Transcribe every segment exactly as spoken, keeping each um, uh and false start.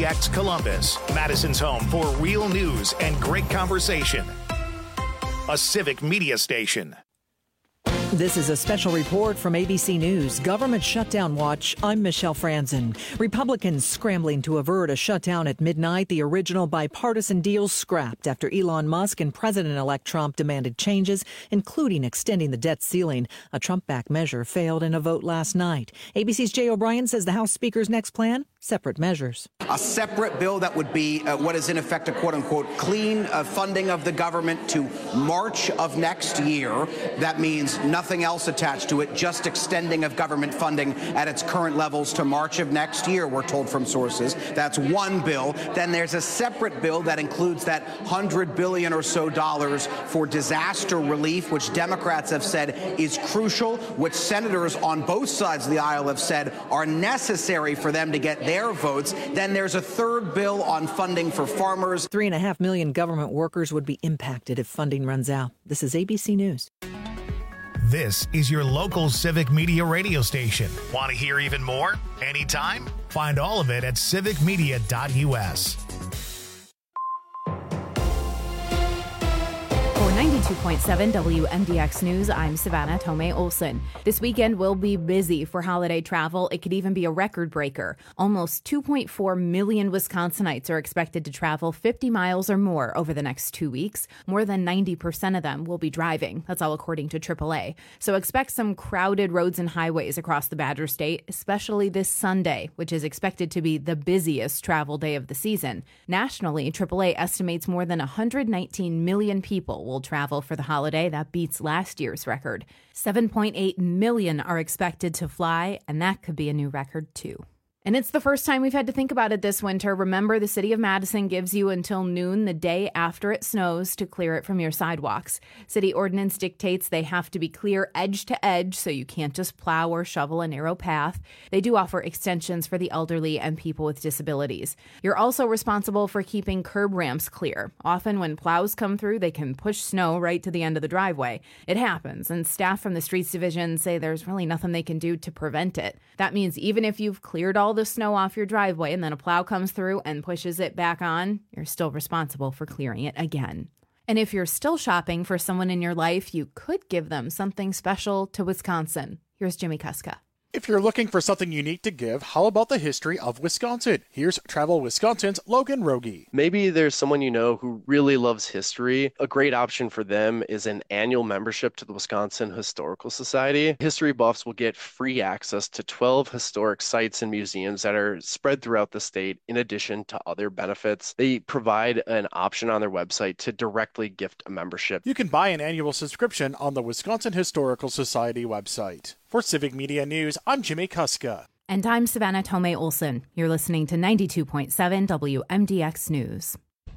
D X Columbus, Madison's home for real news and great conversation. A Civic Media station. This is a special report from A B C News. Government Shutdown Watch. I'm Michelle Franzen. Republicans scrambling to avert a shutdown at midnight. The original bipartisan deal scrapped after Elon Musk and President-elect Trump demanded changes, including extending the debt ceiling. A Trump-backed measure failed in a vote last night. A B C's Jay O'Brien says the House Speaker's next plan? Separate measures. A separate bill that would be uh, what is in effect a quote-unquote clean uh, funding of the government to March of next year. That means nothing else attached to it, just extending of government funding at its current levels to March of next year, we're told from sources. That's one bill. Then there's a separate bill that includes that one hundred billion dollars or so dollars for disaster relief, which Democrats have said is crucial, which senators on both sides of the aisle have said are necessary for them to get their votes. Then there's a third bill on funding for farmers. Three and a half million government workers would be impacted if funding runs out. This is A B C News. This is your local Civic Media radio station. Want to hear even more? Anytime? Find all of it at civic media dot u s. For ninety-two point seven W M D X News, I'm Savannah Tomei Olson. This weekend will be busy for holiday travel. It could even be a record breaker. Almost two point four million Wisconsinites are expected to travel fifty miles or more over the next two weeks. More than ninety percent of them will be driving. That's all according to triple A. So expect some crowded roads and highways across the Badger State, especially this Sunday, which is expected to be the busiest travel day of the season. Nationally, triple A estimates more than one hundred nineteen million people will travel for the holiday. That beats last year's record. seven point eight million are expected to fly, and that could be a new record too. And it's the first time we've had to think about it this winter. Remember, the city of Madison gives you until noon the day after it snows to clear it from your sidewalks. City ordinance dictates they have to be clear edge to edge, so you can't just plow or shovel a narrow path. They do offer extensions for the elderly and people with disabilities. You're also responsible for keeping curb ramps clear. Often when plows come through, they can push snow right to the end of the driveway. It happens, and staff from the Streets Division say there's really nothing they can do to prevent it. That means even if you've cleared all the snow off your driveway and then a plow comes through and pushes it back on, you're still responsible for clearing it again. And if you're still shopping for someone in your life, you could give them something special to Wisconsin. Here's Jimmy Kuska. If you're looking for something unique to give, how about the history of Wisconsin? Here's Travel Wisconsin's Logan Rogie. Maybe there's someone you know who really loves history. A great option for them is an annual membership to the Wisconsin Historical Society. History buffs will get free access to twelve historic sites and museums that are spread throughout the state, in addition to other benefits. They provide an option on their website to directly gift a membership. You can buy an annual subscription on the Wisconsin Historical Society website. For Civic Media News, I'm Jimmy Kuska. And I'm Savannah Tomei Olson. You're listening to ninety-two point seven W M D X News.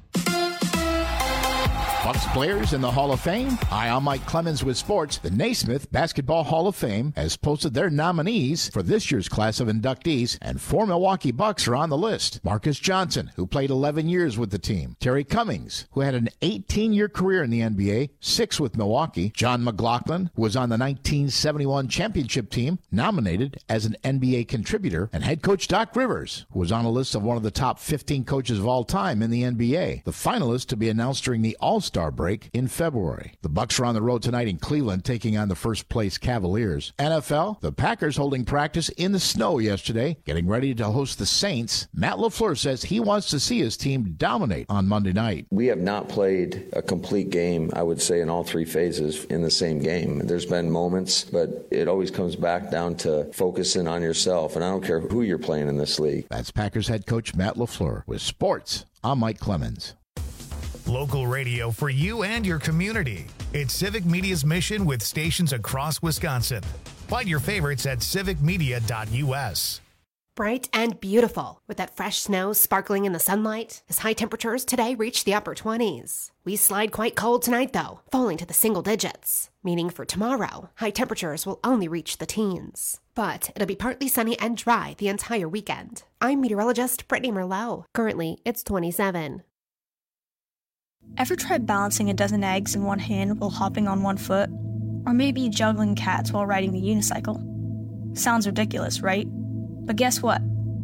Bucks players in the Hall of Fame? Hi, I'm Mike Clemens with sports. The Naismith Basketball Hall of Fame has posted their nominees for this year's class of inductees, and four Milwaukee Bucks are on the list. Marcus Johnson, who played eleven years with the team. Terry Cummings, who had an eighteen-year career in the N B A, six with Milwaukee. John McLaughlin, who was on the nineteen seventy-one championship team, nominated as an N B A contributor. And head coach Doc Rivers, who was on a list of one of the top fifteen coaches of all time in the N B A. The finalists to be announced during the All-Star break in February. The Bucks are on the road tonight in Cleveland, taking on the first-place Cavaliers. N F L, the Packers holding practice in the snow yesterday, getting ready to host the Saints. Matt LaFleur says he wants to see his team dominate on Monday night. We have not played a complete game, I would say, in all three phases in the same game. There's been moments, but it always comes back down to focusing on yourself, and I don't care who you're playing in this league. That's Packers head coach Matt LaFleur. With sports, I'm Mike Clemens. Local radio for you and your community. It's Civic Media's mission with stations across Wisconsin. Find your favorites at civic media dot u s. Bright and beautiful, with that fresh snow sparkling in the sunlight, as high temperatures today reach the upper twenties. We slide quite cold tonight, though, falling to the single digits, meaning for tomorrow, high temperatures will only reach the teens. But it'll be partly sunny and dry the entire weekend. I'm meteorologist Brittany Merlot. Currently, it's twenty-seven. Ever tried balancing a dozen eggs in one hand while hopping on one foot? Or maybe juggling cats while riding the unicycle? Sounds ridiculous, right? But guess what?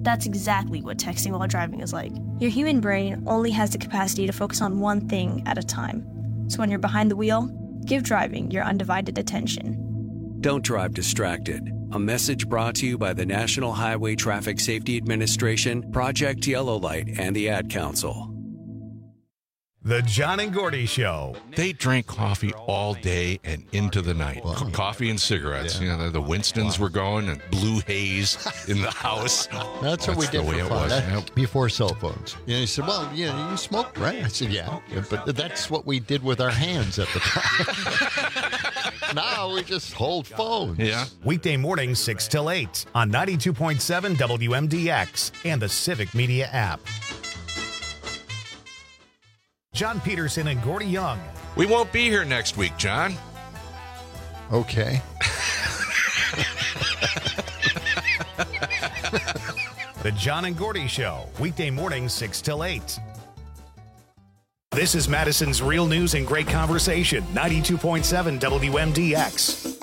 That's exactly what texting while driving is like. Your human brain only has the capacity to focus on one thing at a time. So when you're behind the wheel, give driving your undivided attention. Don't drive distracted. A message brought to you by the National Highway Traffic Safety Administration, Project Yellow Light, and the Ad Council. The John and Gordy Show. They drank coffee all day and into the night. Wow. Coffee and cigarettes. Yeah. You know, the Winstons wow. were going and blue haze in the house. That's, That's what we did for fun. That, yep. Before cell phones. You know, he said, well, you know, you smoked, right? I said, yeah. yeah. But that's what we did with our hands at the time. Now we just hold phones. Yeah. Weekday mornings, six till eight on ninety-two point seven W M D X and the Civic Media app. John Peterson and Gordy Young. We won't be here next week, John. Okay. The John and Gordy Show, weekday mornings, six till eight. This is Madison's Real News and Great Conversation, ninety-two point seven W M D X.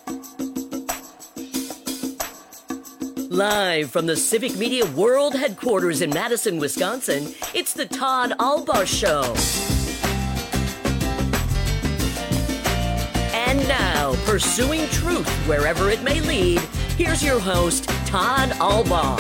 Live from the Civic Media World Headquarters in Madison, Wisconsin, it's the Todd Albaugh Show. And now, pursuing truth wherever it may lead, here's your host, Todd Albaugh.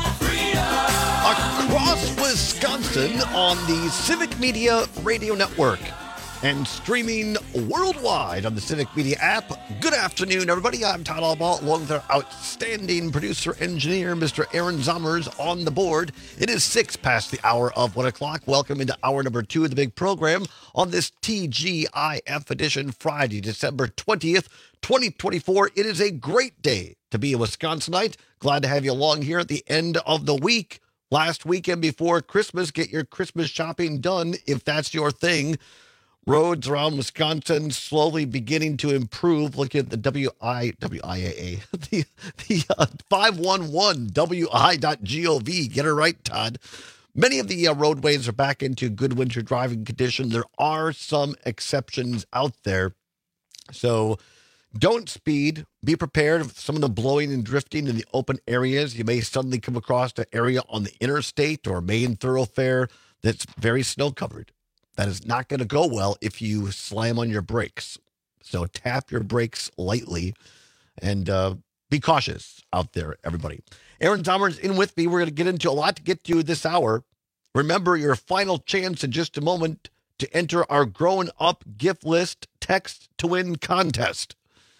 Across Wisconsin on the Civic Media Radio Network and streaming worldwide on the Civic Media app. Good afternoon, everybody. I'm Todd Albaugh, along with our outstanding producer-engineer, Mister Aaron Zommers, on the board. It is six past the hour of one o'clock. Welcome into hour number two of the big program on this T G I F edition, Friday, December twentieth, twenty twenty-four. It is a great day to be a Wisconsinite. Glad to have you along here at the end of the week. Last weekend before Christmas, get your Christmas shopping done if that's your thing. Roads around Wisconsin slowly beginning to improve. Look at the W I W I A A, the the uh, five one one W I dot gov. Get it right, Todd. Many of the uh, roadways are back into good winter driving condition. There are some exceptions out there, so don't speed. Be prepared for some of the blowing and drifting in the open areas. You may suddenly come across an area on the interstate or main thoroughfare that's very snow covered. That is not going to go well if you slam on your brakes. So tap your brakes lightly and uh, be cautious out there, everybody. Aaron Zommers in with me. We're going to get into a lot to get to this hour. Remember your final chance in just a moment to enter our Growing Up gift list text to win contest.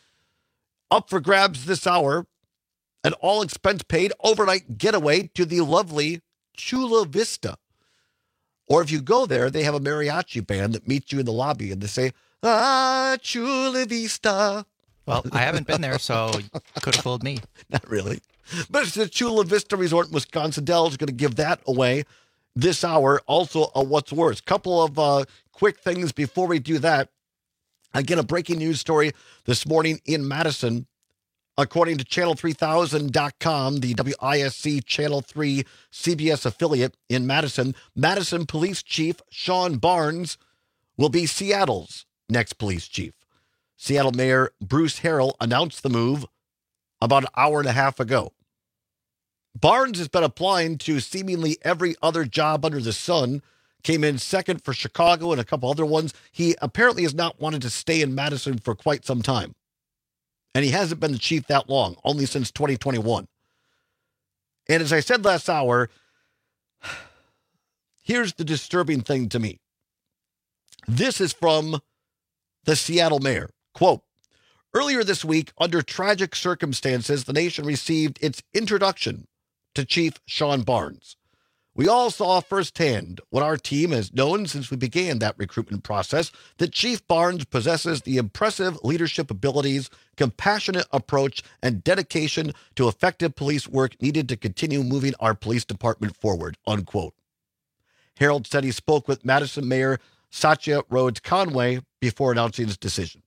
Up for grabs this hour, an all expense paid overnight getaway to the lovely Chula Vista. Or if you go there, they have a mariachi band that meets you in the lobby and they say, ah, Chula Vista. Well, I haven't been there, so could have fooled me. Not really. But it's the Chula Vista Resort in Wisconsin. Dell's going to give that away this hour. Also, a What's Worse. Couple of uh, quick things before we do that. Again, a breaking news story this morning in Madison. According to channel three thousand dot com, the W I S C Channel three C B S affiliate in Madison, Madison Police Chief Sean Barnes will be Seattle's next police chief. Seattle Mayor Bruce Harrell announced the move about an hour and a half ago. Barnes has been applying to seemingly every other job under the sun, came in second for Chicago and a couple other ones. He apparently has not wanted to stay in Madison for quite some time. And he hasn't been the chief that long, only since twenty twenty-one. And as I said last hour, here's the disturbing thing to me. This is from the Seattle mayor. Quote, earlier this week, under tragic circumstances, the nation received its introduction to Chief Sean Barnes. We all saw firsthand what our team has known since we began that recruitment process, that Chief Barnes possesses the impressive leadership abilities, compassionate approach, and dedication to effective police work needed to continue moving our police department forward, unquote. Harold said he spoke with Madison Mayor Satya Rhodes Conway before announcing his decision.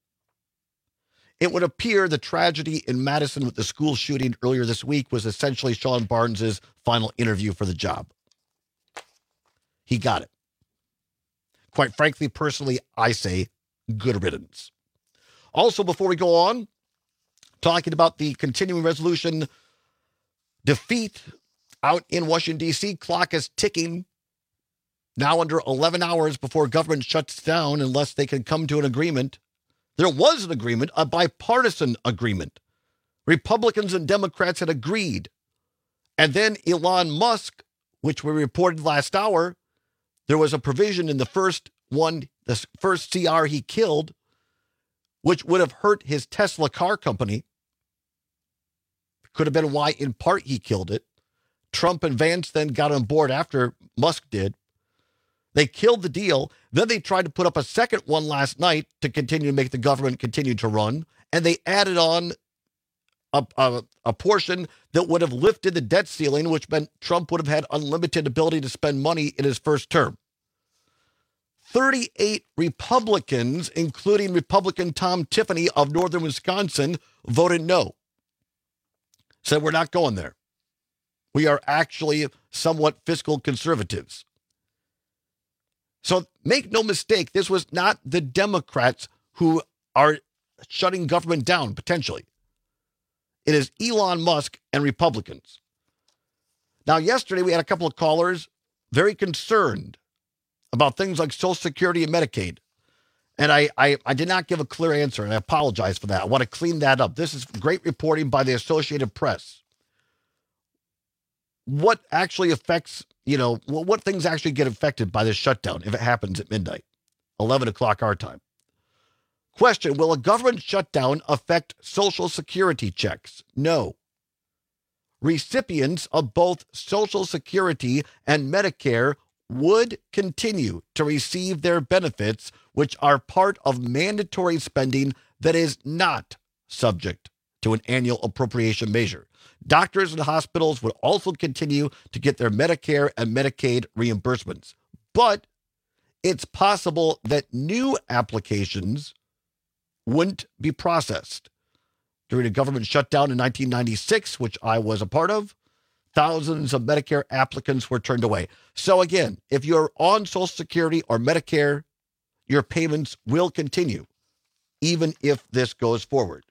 It would appear the tragedy in Madison with the school shooting earlier this week was essentially Sean Barnes's final interview for the job. He got it. Quite frankly, personally, I say good riddance. Also, before we go on, talking about the continuing resolution defeat Out in Washington, D C, clock is ticking. Now under eleven hours before government shuts down unless they can come to an agreement. There was an agreement, a bipartisan agreement. Republicans and Democrats had agreed. And then Elon Musk, which we reported last hour, there was a provision in the first one, the first C R he killed, which would have hurt his Tesla car company. Could have been why, in part, he killed it. Trump and Vance then got on board after Musk did. They killed the deal. Then they tried to put up a second one last night to continue to make the government continue to run. And they added on a, a, a portion that would have lifted the debt ceiling, which meant Trump would have had unlimited ability to spend money in his first term. thirty-eight Republicans, including Republican Tom Tiffany of northern Wisconsin, voted no. Said we're not going there. We are actually somewhat fiscal conservatives. So make no mistake, this was not the Democrats who are shutting government down, potentially. It is Elon Musk and Republicans. Now, yesterday we had a couple of callers very concerned about things like Social Security and Medicaid. And I, I, I did not give a clear answer, and I apologize for that. I want to clean that up. This is great reporting by the Associated Press. What actually affects, you know, what things actually get affected by this shutdown if it happens at midnight, eleven o'clock our time? Question, will a government shutdown affect Social Security checks? No. Recipients of both Social Security and Medicare would continue to receive their benefits, which are part of mandatory spending that is not subject to an annual appropriation measure. Doctors and hospitals would also continue to get their Medicare and Medicaid reimbursements. But it's possible that new applications wouldn't be processed. During a government shutdown in nineteen ninety-six, which I was a part of, thousands of Medicare applicants were turned away. So again, if you're on Social Security or Medicare, your payments will continue, even if this goes forward.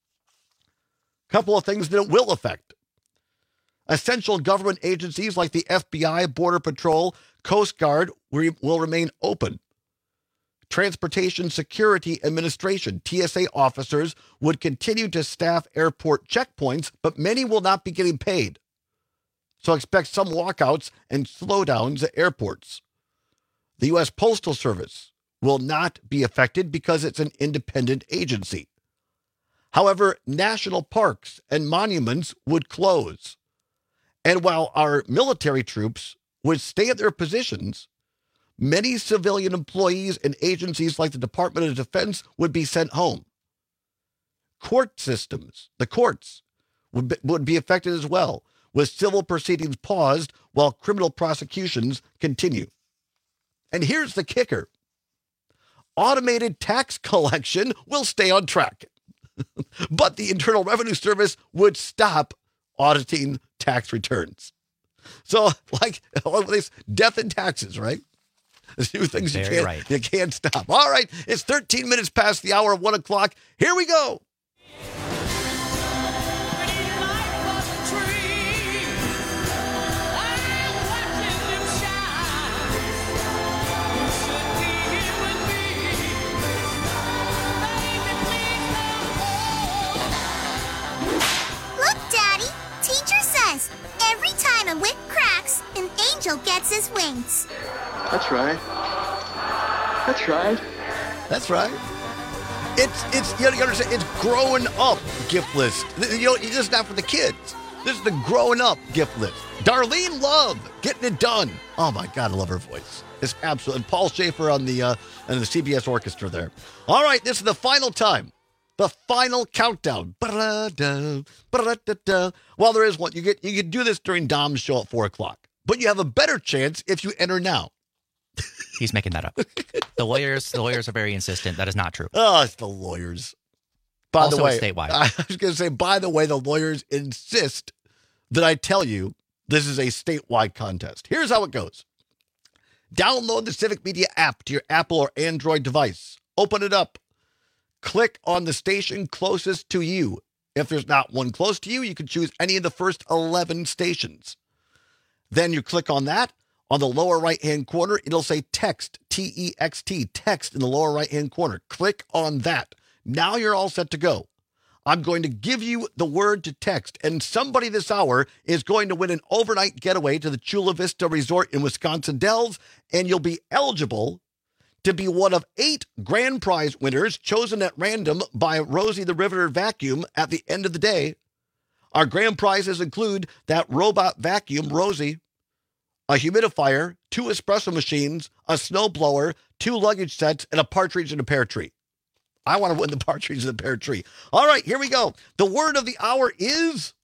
A couple of things that it will affect. Essential government agencies like the F B I, Border Patrol, Coast Guard will remain open. Transportation Security Administration, T S A officers would continue to staff airport checkpoints, but many will not be getting paid. So expect some walkouts and slowdowns at airports. The U S Postal Service will not be affected because it's an independent agency. However, national parks and monuments would close. And while our military troops would stay at their positions, many civilian employees and agencies like the Department of Defense would be sent home. Court systems, the courts, would be, would be affected as well, with civil proceedings paused while criminal prosecutions continue. And here's the kicker. Automated tax collection will stay on track. But the Internal Revenue Service would stop auditing tax returns. So, like, death and taxes, right? Two things you can't, right. you can't stop. All right, it's thirteen minutes past the hour of one o'clock. Here we go. A whip cracks, an angel gets his wings. That's right. That's right. That's right. It's, it's, you understand, it's growing up gift list. You know, this is not for the kids. This is the growing up gift list. Darlene Love, getting it done. Oh my God, I love her voice. It's absolutely, and Paul Schaefer on the, uh, and the C B S Orchestra there. All right, this is the final time. The final countdown. Ba-da-da, ba-da-da-da. Well, there is one. You get you can do this during Dom's show at four o'clock. But you have a better chance if you enter now. He's making that up. The lawyers, the lawyers are very insistent. That is not true. Oh, it's the lawyers. By also the way, statewide. I was going to say, by the way, the lawyers insist that I tell you this is a statewide contest. Here's how it goes. Download the Civic Media app to your Apple or Android device. Open it up. Click on the station closest to you. If there's not one close to you, you can choose any of the first eleven stations. Then you click on that. On the lower right-hand corner, it'll say text, T E X T, text in the lower right-hand corner. Click on that. Now you're all set to go. I'm going to give you the word to text, and somebody this hour is going to win an overnight getaway to the Chula Vista Resort in Wisconsin Dells, and you'll be eligible to be one of eight grand prize winners chosen at random by Rosie the Riveter Vacuum at the end of the day. Our grand prizes include that robot vacuum, Rosie, a humidifier, two espresso machines, a snowblower, two luggage sets, and a partridge in a pear tree. I want to win the partridge in the pear tree. All right, here we go. The word of the hour is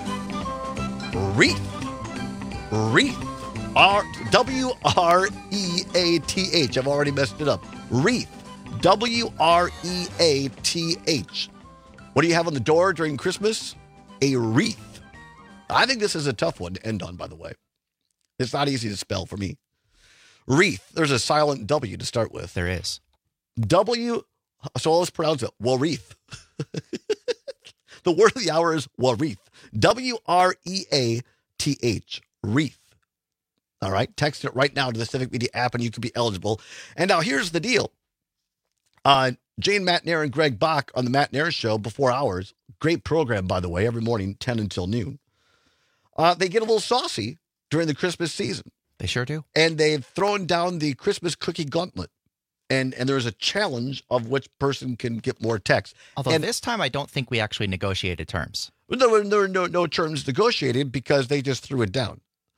wreath. Wreath. R W R E A T H. I've already messed it up. Wreath. W R E A T H. What do you have on the door during Christmas? A wreath. I think this is a tough one to end on, by the way. It's not easy to spell for me. Wreath. There's a silent W to start with. There is. W, so let's pronounce it. Wreath. The word of the hour is wreath. W R E A T H. Wreath. All right. Text it right now to the Civic Media app and you can be eligible. And now here's the deal. Uh, Jane Matt-Nair and Greg Bach on the Matt-Nair Show before hours. Great program, by the way, every morning, ten until noon. Uh, they get a little saucy during the Christmas season. They sure do. And they've thrown down the Christmas cookie gauntlet. And and there's a challenge of which person can get more text. Although and this time I don't think we actually negotiated terms. There were, there were no, no terms negotiated because they just threw it down.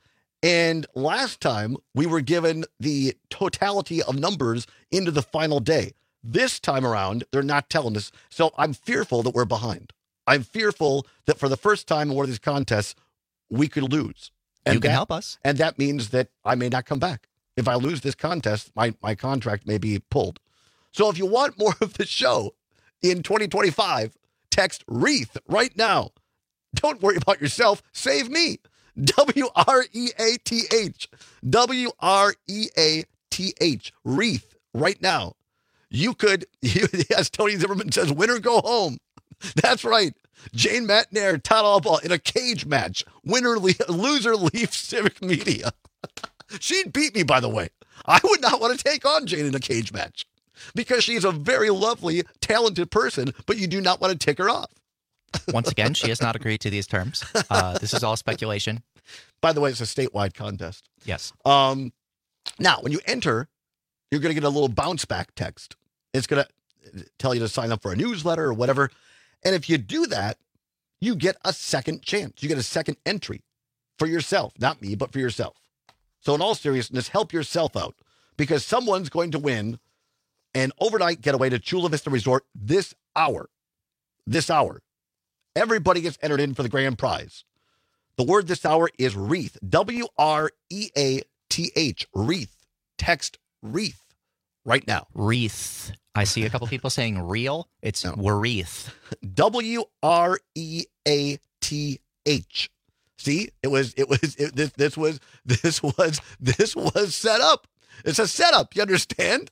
And last time we were given the totality of numbers into the final day. This time around, they're not telling us. So I'm fearful that we're behind. I'm fearful that for the first time in one of these contests, we could lose. And you can that, help us. And that means that I may not come back. If I lose this contest, my, my contract may be pulled. So if you want more of the show in twenty twenty-five, text wreath right now. Don't worry about yourself. Save me. W R E A T H. W R E A T H. Wreath right now. You could, you, as Tony Zimmerman says, win or go home. That's right. Jane Matt-Nair, Todd Albaugh in a cage match. Winner, loser leaves Civic Media. She'd beat me, by the way. I would not want to take on Jane in a cage match because she's a very lovely, talented person, but you do not want to tick her off. Once again, she has not agreed to these terms. Uh, this is all speculation. By the way, it's a statewide contest. Yes. Um, now, when you enter, you're going to get a little bounce back text. It's going to tell you to sign up for a newsletter or whatever. And if you do that, you get a second chance. You get a second entry for yourself. Not me, but for yourself. So in all seriousness, help yourself out because someone's going to win an overnight getaway to Chula Vista Resort this hour. This hour. Everybody gets entered in for the grand prize. The word this hour is wreath. W R E A T H. Wreath. Text wreath right now. Wreath. I see a couple people saying real. It's no. wreath. W R E A T H. See, it was, it was, it, this, this was, this was, this was set up. It's a setup. You understand?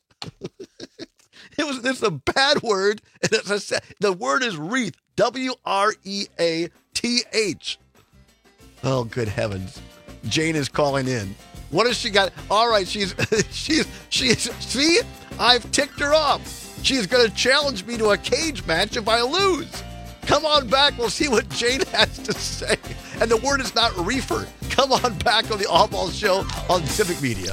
It was, this is a bad word. And it's a set, the word is wreath. W R E A T H. Oh, good heavens. Jane is calling in. What has she got? All right. She's, she's, she's, see, I've ticked her off. She's going to challenge me to a cage match if I lose. Come on back. We'll see what Jane has to say. And the word is not reefer. Come on back on the All-Ball Show on Civic Media.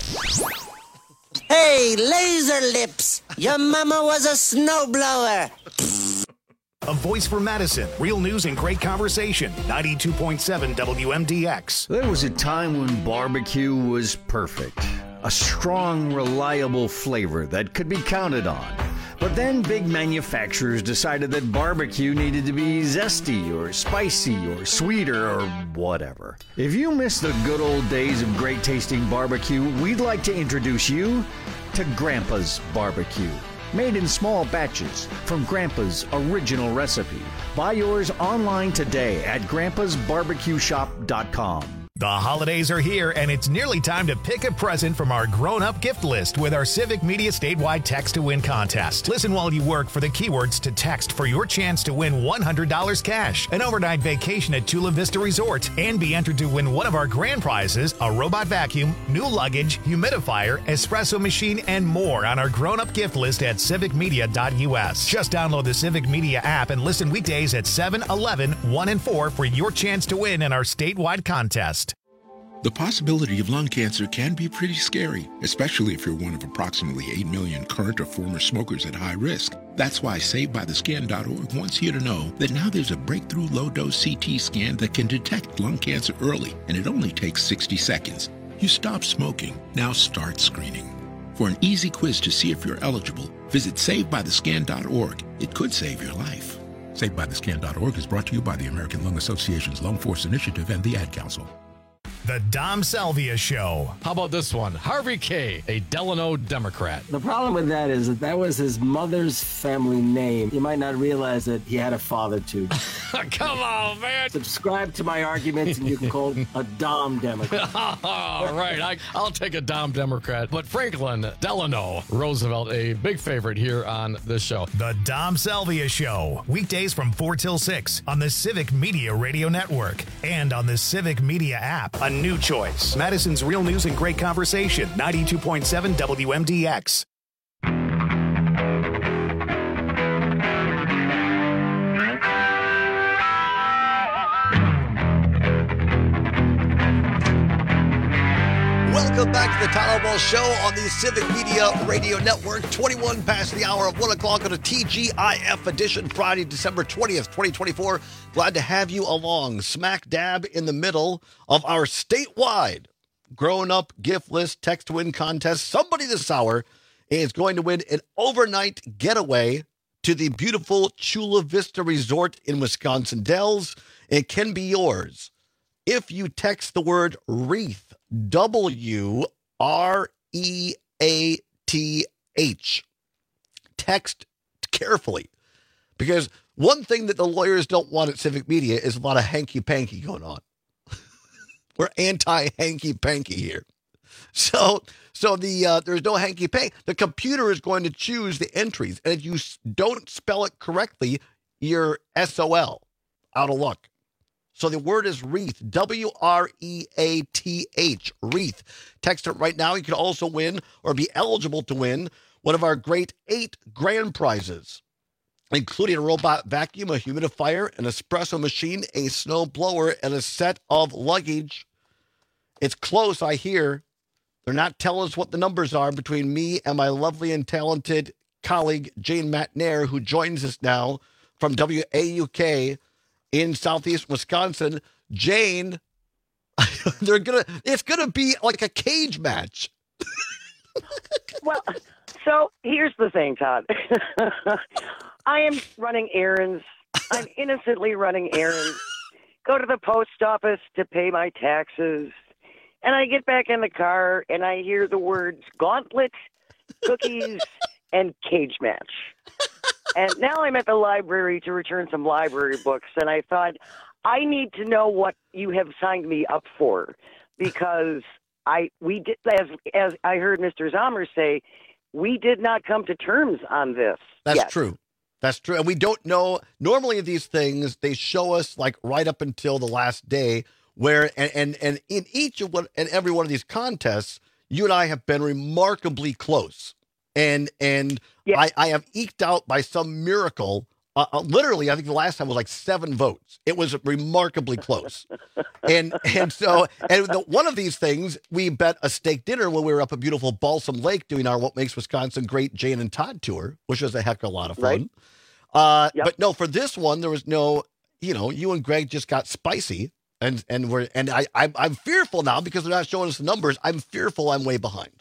Hey, laser lips. Your mama was a snowblower. A voice for Madison. Real news and great conversation. ninety-two point seven W M D X. There was a time when barbecue was perfect. A strong, reliable flavor that could be counted on. But then big manufacturers decided that barbecue needed to be zesty or spicy or sweeter or whatever. If you miss the good old days of great tasting barbecue, we'd like to introduce you to Grandpa's Barbecue. Made in small batches from Grandpa's original recipe. Buy yours online today at grandpas barbecue shop dot com. The holidays are here, and it's nearly time to pick a present from our grown-up gift list with our Civic Media statewide Text to Win contest. Listen while you work for the keywords to text for your chance to win one hundred dollars cash, an overnight vacation at Chula Vista Resort, and be entered to win one of our grand prizes, a robot vacuum, new luggage, humidifier, espresso machine, and more on our grown-up gift list at civic media dot u s. Just download the Civic Media app and listen weekdays at seven, eleven, one, and four for your chance to win in our statewide contest. The possibility of lung cancer can be pretty scary, especially if you're one of approximately eight million current or former smokers at high risk. That's why Saved By The Scan dot org wants you to know that now there's a breakthrough low-dose C T scan that can detect lung cancer early, and it only takes sixty seconds. You stop smoking, now start screening. For an easy quiz to see if you're eligible, visit Saved By The Scan dot org. It could save your life. Saved By The Scan dot org is brought to you by the American Lung Association's Lung Force Initiative and the Ad Council. The Dom Salvia Show. How about this one? Harvey Kaye, a Delano Democrat. The problem with that is that that was his mother's family name. You might not realize that he had a father, too. Come on, man. Subscribe to my arguments, and you can call him a Dom Democrat. All right, I, I'll take a Dom Democrat. But Franklin Delano Roosevelt, a big favorite here on this show. The Dom Salvia Show. Weekdays from four till six on the Civic Media Radio Network and on the Civic Media app. A new choice. Madison's Real News and Great Conversation. ninety-two point seven W M D X. Welcome back to the Todd Ball Show on the Civic Media Radio Network. twenty-one past the hour of one o'clock on a T G I F edition, Friday, December twentieth, twenty twenty-four. Glad to have you along, smack dab in the middle of our statewide grown-up gift list text to win contest. Somebody this hour is going to win an overnight getaway to the beautiful Chula Vista Resort in Wisconsin Dells. It can be yours if you text the word wreath, W R E A T H. Text carefully, because one thing that the lawyers don't want at Civic Media is a lot of hanky-panky going on. We're anti-hanky-panky here. So so the uh, there's no hanky-panky. The computer is going to choose the entries, and if you don't spell it correctly, you're S O L, out of luck. So the word is wreath, W R E A T H, wreath. Text it right now. You can also win or be eligible to win one of our great eight grand prizes, including a robot vacuum, a humidifier, an espresso machine, a snow blower, and a set of luggage. It's close, I hear. They're not telling us what the numbers are between me and my lovely and talented colleague, Jane Matnair, who joins us now from W A U K in southeast Wisconsin. Jane, they're gonna it's gonna be like a cage match. Well, so here's the thing, Todd. I am running errands. I'm innocently running errands. Go to the post office to pay my taxes. And I get back in the car and I hear the words gauntlet, cookies, and cage match. And now I'm at the library to return some library books, and I thought, I need to know what you have signed me up for, because I we did as as I heard Mister Zomer say, we did not come to terms on this. That's yet. true. That's true. And we don't know. Normally these things, they show us like right up until the last day, where and and, and in each of one and every one of these contests, you and I have been remarkably close. And and yeah. I, I have eked out by some miracle. Uh, uh, literally, I think the last time was like seven votes. It was remarkably close. and and so and the, one of these things, we bet a steak dinner when we were up at beautiful Balsam Lake doing our What Makes Wisconsin Great Jane and Todd tour, which was a heck of a lot of fun. Right. Uh, yep. But no, for this one, there was no, you know, you and Greg just got spicy. And and we're and I, I I'm fearful now because they're not showing us the numbers. I'm fearful I'm way behind.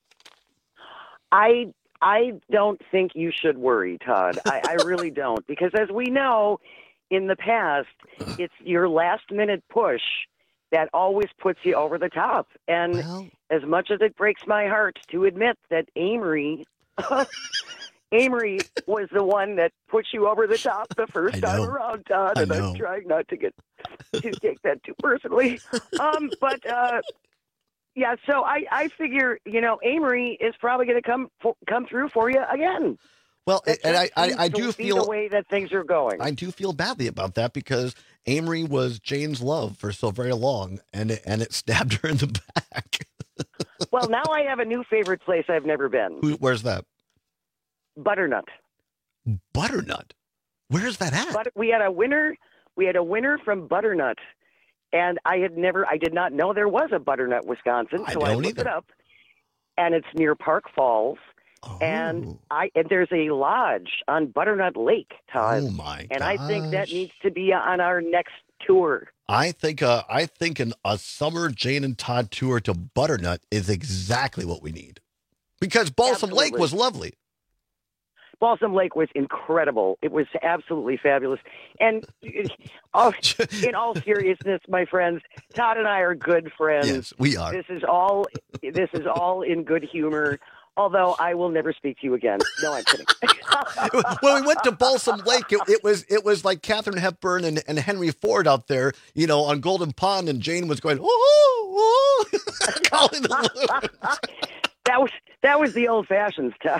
I I don't think you should worry, Todd. I, I really don't, because as we know, in the past, it's your last minute push that always puts you over the top. And well, as much as it breaks my heart to admit that Amory Amory was the one that put you over the top the first time around, Todd, and I'm trying not to get to take that too personally. Um, but uh, yeah, so I, I figure you know Amory is probably going to come for, come through for you again. Well, That and I, just I, seems I to do be feel the way that things are going. I do feel badly about that because Amory was Jane's love for so very long, and it, and it stabbed her in the back. Well, now I have a new favorite place I've never been. Who, where's that? Butternut. Butternut. Where's that at? But we had a winner. We had a winner from Butternut, and I had never. I did not know there was a Butternut, Wisconsin. I so I don't looked either. it up, and it's near Park Falls. And I and there's a lodge on Butternut Lake, Todd. Oh my And I think that gosh. needs to be on our next tour. I think uh, I think an, a summer Jane and Todd tour to Butternut is exactly what we need. Because Balsam Lake Absolutely. was lovely. Balsam Lake was incredible. It was absolutely fabulous. And oh, in all seriousness, my friends, Todd and I are good friends. Yes, we are. This is all. This is all in good humor. Although I will never speak to you again. No, I'm kidding. When we went to Balsam Lake, it, it was it was like Katharine Hepburn and, and Henry Ford out there, you know, on Golden Pond, and Jane was going, ooh, ooh, calling the loons. That was that was the old fashions, Todd.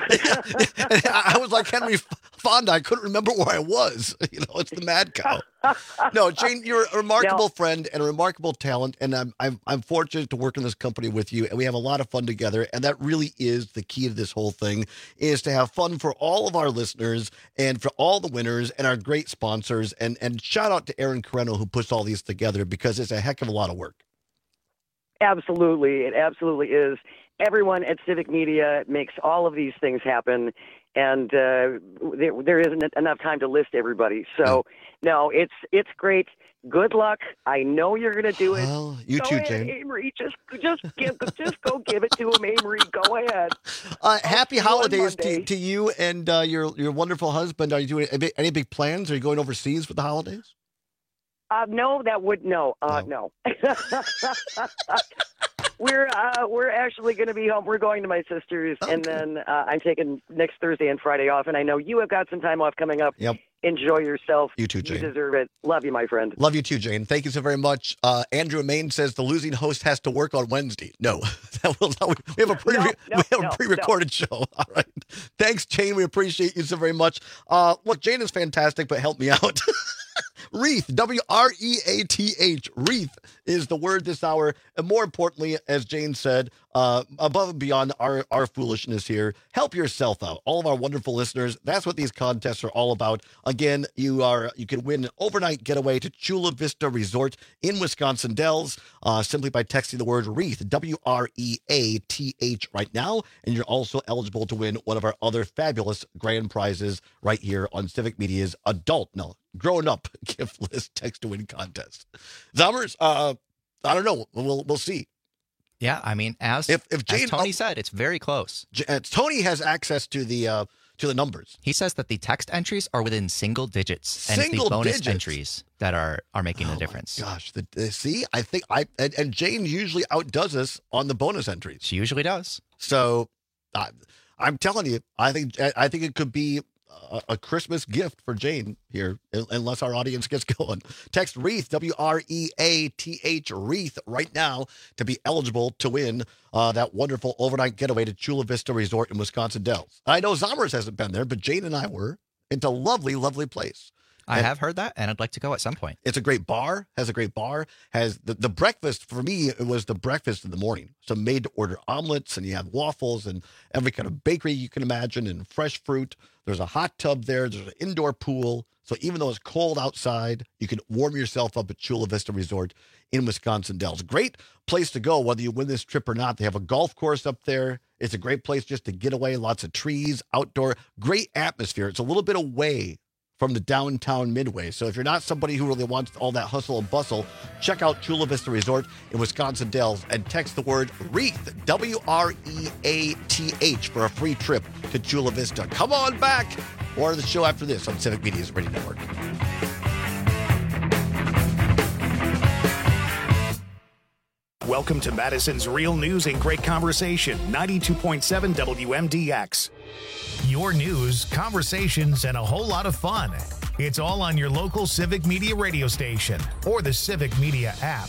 I was like Henry Fonda. I couldn't remember where I was. You know, it's the mad cow. No, Jane, you're a remarkable No. friend and a remarkable talent, and I'm, I'm I'm fortunate to work in this company with you, and we have a lot of fun together. And that really is the key to this whole thing: is to have fun for all of our listeners and for all the winners and our great sponsors. And and shout out to Aaron Carreno who puts all these together because it's a heck of a lot of work. Absolutely. It absolutely is. Everyone at Civic Media makes all of these things happen, and uh, there, there isn't enough time to list everybody. So, no, it's it's great. Good luck. I know you're going to do it. Well, you go too, ahead, Jane. Amory. Just, just, give, just go give it to him, Amory. Go ahead. Uh, happy see you on holidays to, Monday. to you and uh, your your wonderful husband. Are you doing any big, any big plans? Are you going overseas for the holidays? Uh, no, that would no, uh, no. we're uh, we're actually going to be home. We're going to my sister's, and then uh, I'm taking next Thursday and Friday off. And I know you have got some time off coming up. Yep. Enjoy yourself. You too, Jane. You deserve it. Love you, my friend. Love you too, Jane. Thank you so very much. Uh, Andrew Main says the losing host has to work on Wednesday. No, that will not, we have a pre No, no, we have no, a pre-recorded show. All right. Thanks, Jane. We appreciate you so very much. Uh, look, Jane is fantastic, but help me out. Wreath, W R E A T H, Wreath is the word this hour. And more importantly, as Jane said, uh, above and beyond our, our foolishness here, help yourself out. All of our wonderful listeners, that's what these contests are all about. Again, you are you can win an overnight getaway to Chula Vista Resort in Wisconsin Dells uh, simply by texting the word Wreath, W R E A T H right now. And you're also eligible to win one of our other fabulous grand prizes right here on Civic Media's adult, no, grown up gift list text to win contest. Zommers, uh, I don't know. We'll we'll see. Yeah, I mean, as If if Jane, as Tony said, it's very close. J- uh, Tony has access to the uh, to the numbers. He says that the text entries are within single digits, and it's Single the bonus digits? entries that are are making Oh the difference. Gosh, the, the, see, I think I and, and Jane usually outdoes us on the bonus entries. She usually does. So, I, I'm telling you, I think I think it could be a, a Christmas gift for Jane here, unless our audience gets going. Text Wreath, W R E A T H, Wreath right now to be eligible to win uh, that wonderful overnight getaway to Chula Vista Resort in Wisconsin Dells. I know Zommers hasn't been there, but Jane and I were. It's a lovely, lovely place. I And have heard that, and I'd like to go at some point. It's a great bar, has a great bar, has the, the breakfast. For me, it was the breakfast in the morning. Some made to order omelets, and you have waffles and every kind of bakery you can imagine, and fresh fruit. There's a hot tub there. There's an indoor pool. So even though it's cold outside, you can warm yourself up at Chula Vista Resort in Wisconsin Dells. Great place to go, whether you win this trip or not. They have a golf course up there. It's a great place just to get away. Lots of trees, outdoor, great atmosphere. It's a little bit away from the downtown Midway. So if you're not somebody who really wants all that hustle and bustle, check out Chula Vista Resort in Wisconsin Dells and text the word Wreath, W R E A T H, for a free trip to Chula Vista. Come on back. More of the show after this on Civic Media's Radio Network. Welcome to Madison's Real News and Great Conversation, ninety-two point seven W M D X. Your news, conversations, and a whole lot of fun. It's all on your local Civic Media radio station or the Civic Media app.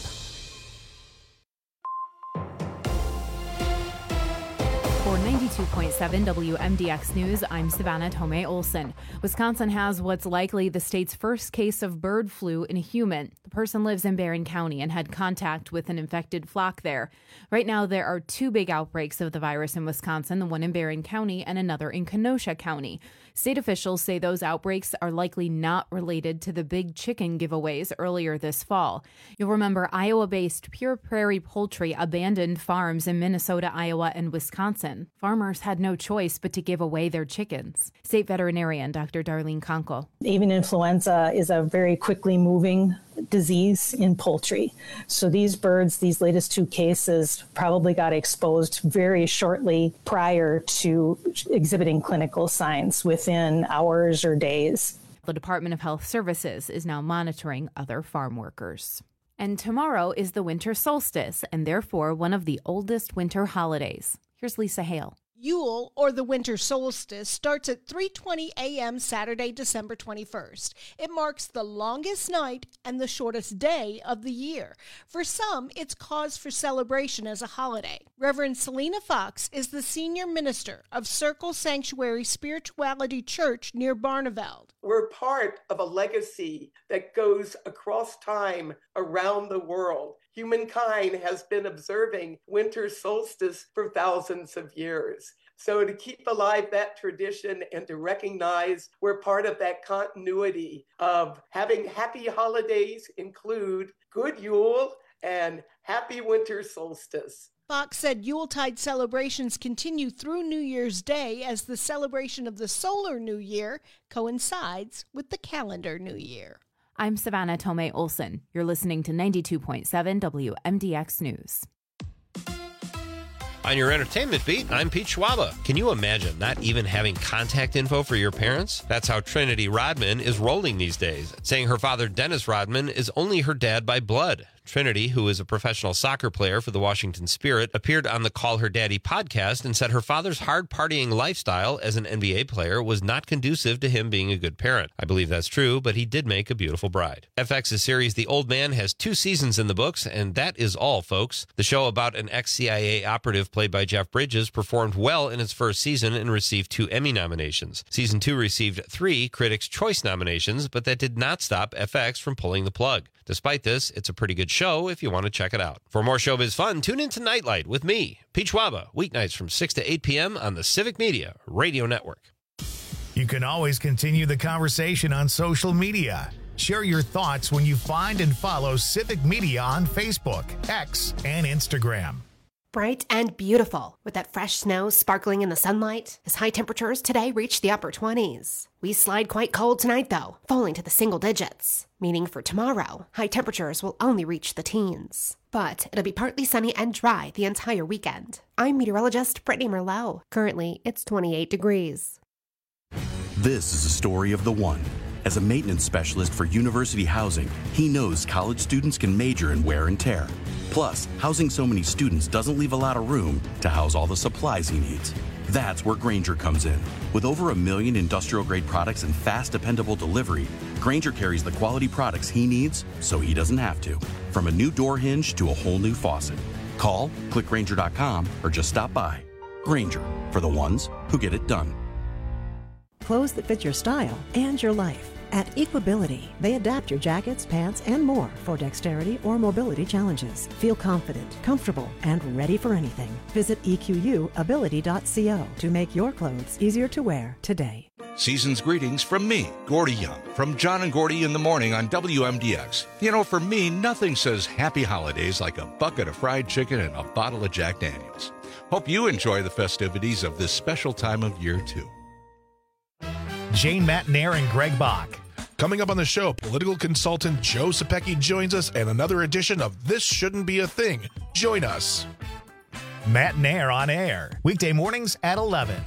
For ninety-two point seven W M D X News, I'm Savannah Tomei Olson. Wisconsin has what's likely the state's first case of bird flu in a human. The person lives in Barron County and had contact with an infected flock there. Right now, there are two big outbreaks of the virus in Wisconsin, the one in Barron County and another in Kenosha County. State officials say those outbreaks are likely not related to the big chicken giveaways earlier this fall. You'll remember Iowa-based Pure Prairie Poultry abandoned farms in Minnesota, Iowa, and Wisconsin. Farmers had no choice but to give away their chickens. State veterinarian Doctor Darlene Conkle. Avian influenza is a very quickly moving disease in poultry. So these birds, these latest two cases, probably got exposed very shortly prior to exhibiting clinical signs within hours or days. The Department of Health Services is now monitoring other farm workers. And tomorrow is the winter solstice, and therefore one of the oldest winter holidays. Here's Lisa Hale. Yule, or the winter solstice, starts at three twenty a.m. Saturday, December twenty-first. It marks the longest night and the shortest day of the year. For some, it's cause for celebration as a holiday. Reverend Selena Fox is the senior minister of Circle Sanctuary Spirituality Church near Barneveld. We're part of a legacy that goes across time around the world. Humankind has been observing winter solstice for thousands of years. So to keep alive that tradition and to recognize we're part of that continuity of having happy holidays include good Yule and happy winter solstice. Fox said Yuletide celebrations continue through New Year's Day as the celebration of the solar new year coincides with the calendar new year. I'm Savannah Tomei Olson. You're listening to ninety-two point seven W M D X News. On your entertainment beat, I'm Pete Schwaba. Can you imagine not even having contact info for your parents? That's how Trinity Rodman is rolling these days, saying her father, Dennis Rodman, is only her dad by blood. Trinity, who is a professional soccer player for the Washington Spirit, appeared on the Call Her Daddy podcast and said her father's hard-partying lifestyle as an N B A player was not conducive to him being a good parent. I believe that's true, but he did make a beautiful bride. F X's series The Old Man has two seasons in the books, and that is all, folks. The show about an ex-C I A operative played by Jeff Bridges performed well in its first season and received two Emmy nominations. Season two received three Critics' Choice nominations, but that did not stop F X from pulling the plug. Despite this, it's a pretty good show if you want to check it out. For more showbiz fun, tune in to Nightlight with me, Pete Schwaba, weeknights from six to eight p.m. on the Civic Media Radio Network. You can always continue the conversation on social media. Share your thoughts when you find and follow Civic Media on Facebook, X, and Instagram. Bright and beautiful, with that fresh snow sparkling in the sunlight, as high temperatures today reach the upper twenties. We slide quite cold tonight, though, falling to the single digits, meaning for tomorrow, high temperatures will only reach the teens. But it'll be partly sunny and dry the entire weekend. I'm meteorologist Brittany Merlot. Currently, it's twenty-eight degrees. This is a story of the one. As a maintenance specialist for University Housing, he knows college students can major in wear and tear. Plus, housing so many students doesn't leave a lot of room to house all the supplies he needs. That's where Grainger comes in. With over a million industrial-grade products and fast, dependable delivery, Grainger carries the quality products he needs so he doesn't have to. From a new door hinge to a whole new faucet. Call, click Grainger dot com, or just stop by. Grainger, for the ones who get it done. Clothes that fit your style and your life. At Equability, they adapt your jackets, pants, and more for dexterity or mobility challenges. Feel confident, comfortable, and ready for anything. Visit E Q U ability dot co to make your clothes easier to wear today. Season's greetings from me, Gordy Young, from John and Gordy in the Morning on W M D X. You know, for me, nothing says happy holidays like a bucket of fried chicken and a bottle of Jack Daniels. Hope you enjoy the festivities of this special time of year, too. Jane Matnair and Greg Bach. Coming up on the show, political consultant Joe Sapecki joins us and another edition of This Shouldn't Be a Thing. Join us. Matnair on air, weekday mornings at eleven.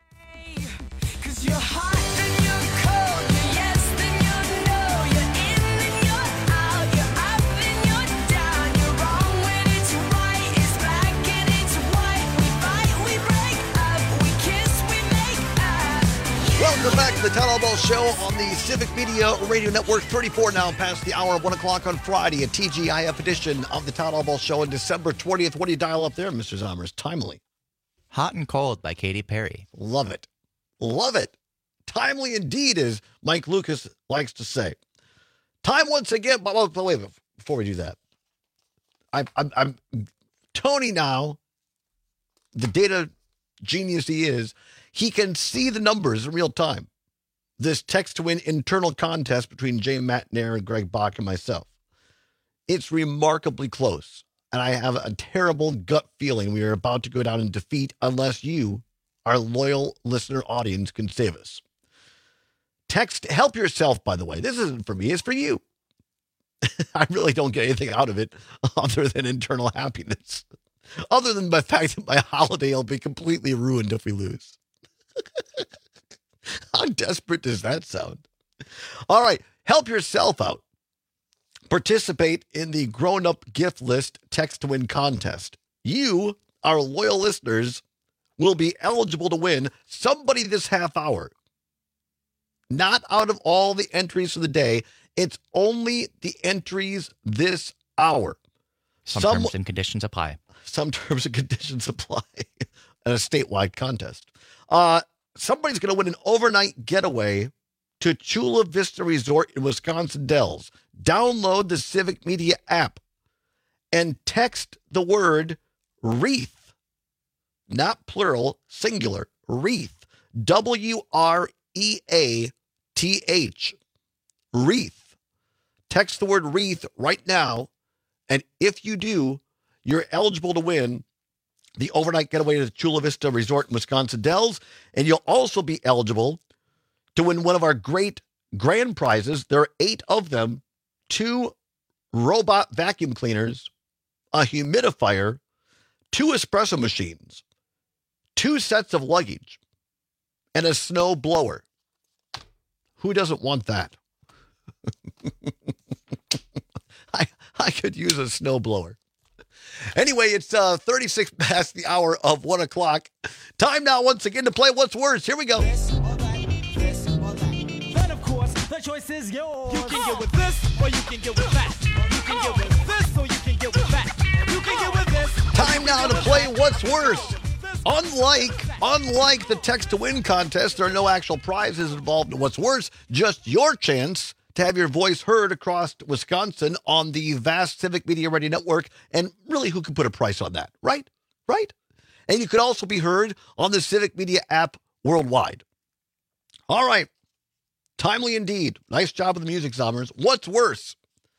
Hey, 'cause you're hot and you're cold, you're yes, then you're no, you're in Todd Ball Show on the Civic Media Radio Network. thirty-four now past the hour of one o'clock on Friday, a T G I F edition of the Todd Ball Show on December twentieth. What do you dial up there, Mister Zommers? Timely. Hot and Cold by Katy Perry. Love it. Love it. Timely indeed, as Mike Lucas likes to say. Time once again, but, well, but wait, before we do that, I, I'm, I'm Tony now, the data genius he is, he can see the numbers in real time. This text-to-win internal contest between Jay Matnair and Greg Bach and myself. It's remarkably close, and I have a terrible gut feeling we are about to go down in defeat unless you, our loyal listener audience, can save us. Text, help yourself, by the way. This isn't for me, it's for you. I really don't get anything out of it other than internal happiness. Other than the fact that my holiday will be completely ruined if we lose. How desperate does that sound? All right, help yourself out. Participate in the grown-up gift list text-to-win contest. You, our loyal listeners, will be eligible to win somebody this half hour. Not out of all the entries for the day. It's only the entries this hour. Some, some terms and conditions apply. Some terms and conditions apply. And a statewide contest. Uh, somebody's going to win an overnight getaway to Chula Vista Resort in Wisconsin Dells. Download the Civic Media app and text the word wreath. Not plural, singular. Wreath. W R E A T H. Wreath. Text the word wreath right now. And if you do, you're eligible to win the overnight getaway to the Chula Vista Resort in Wisconsin Dells. And you'll also be eligible to win one of our great grand prizes. There are eight of them. Two robot vacuum cleaners, a humidifier, two espresso machines, two sets of luggage, and a snow blower. Who doesn't want that? I I could use a snow blower. Anyway, it's uh, thirty-six past the hour of one o'clock. Time now once again to play What's Worse. Here we go. This or that, this or that. Then, of course, the choice is yours. You can get with this or you can get with that. You can get with this or you can get with that. You can get with this. Time now to play What's Worse. Unlike, unlike the text to win contest, there are no actual prizes involved in What's Worse. Just your chance to have your voice heard across Wisconsin on the vast Civic Media Radio Network. And really, who can put a price on that? Right? Right? And you could also be heard on the Civic Media app worldwide. All right. Timely indeed. Nice job with the music, Zommers. What's worse?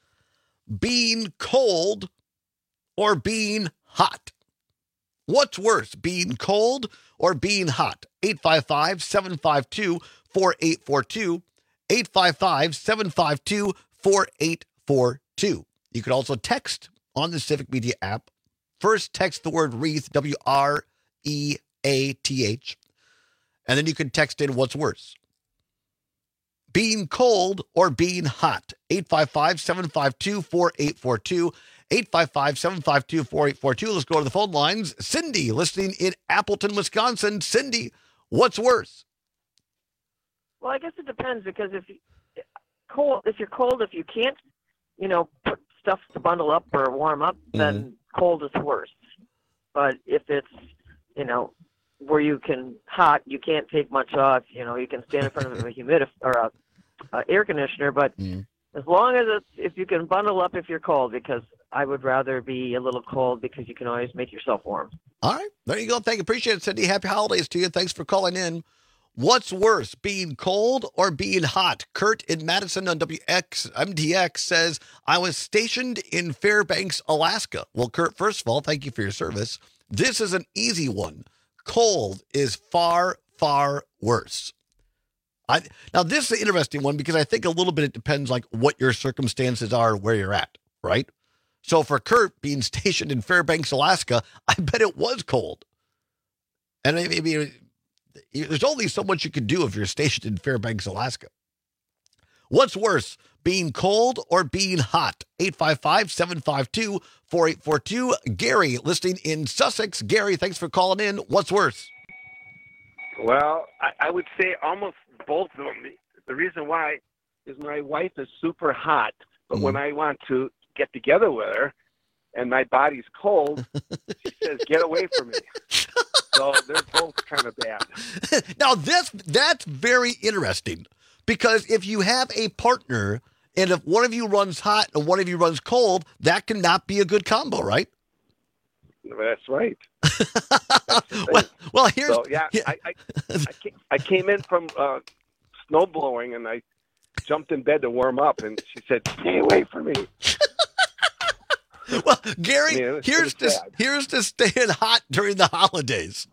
Being cold or being hot? What's worse, being cold or being hot? eight five five, seven five two, four eight four two. eight five five, seven five two, four eight four two. You could also text on the Civic Media app. First, text the word wreath, W R E A T H. And then you can text in what's worse. Being cold or being hot? eight five five, seven five two, four eight four two. eight five five, seven five two, four eight four two. Let's go to the phone lines. Cindy, listening in Appleton, Wisconsin. Cindy, what's worse? Well, I guess it depends because if you, cold, if you're cold, if you can't, you know, put stuff to bundle up or warm up, mm-hmm. then cold is worse. But if it's, you know, where you can hot, you can't take much off. You know, you can stand in front of a humidifier or a, a air conditioner, but mm-hmm. as long as it's, if you can bundle up if you're cold, because I would rather be a little cold because you can always make yourself warm. All right. There you go. Thank you. Appreciate it, Cindy. Happy holidays to you. Thanks for calling in. What's worse, being cold or being hot? Kurt in Madison on W X M D X says, I was stationed in Fairbanks, Alaska. Well, Kurt, first of all, thank you for your service. This is an easy one. Cold is far, far worse. I, now, this is an interesting one because I think a little bit it depends like what your circumstances are, where you're at, right? So for Kurt being stationed in Fairbanks, Alaska, I bet it was cold. And maybe there's only so much you can do if you're stationed in Fairbanks, Alaska. What's worse, being cold or being hot? eight five five, seven five two, four eight four two. Gary, listening in Sussex. Gary, thanks for calling in. What's worse? Well, I, I would say almost both of them. The reason why is my wife is super hot, but when I want to get together with her and my body's cold, she says, "Get away from me." So they're both kind of bad. Now, this that's very interesting, because if you have a partner and if one of you runs hot and one of you runs cold, that cannot be a good combo, right? That's right. well, well, here's so, yeah. I, I, I, came, I came in from uh, snow blowing, and I jumped in bed to warm up, and she said, "Stay away from me." Well, Gary, Man, it's here's pretty to sad. here's to staying hot during the holidays.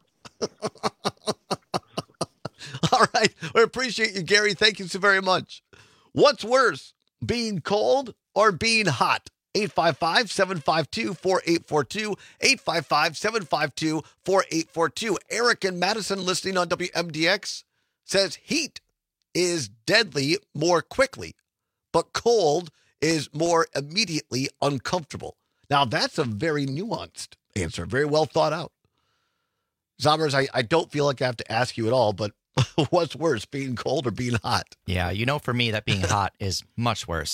All right, we appreciate you, Gary. Thank you so very much. What's worse, being cold or being hot? eight five five, seven five two, four eight four two, eight five five, seven five two, four eight four two. Eric in Madison, listening on W M D X, says heat is deadly more quickly, but cold is more immediately uncomfortable. Now, that's a very nuanced answer, very well thought out. Zombers, I, I don't feel like I have to ask you at all, but what's worse, being cold or being hot? Yeah, you know, for me, that being hot is much worse.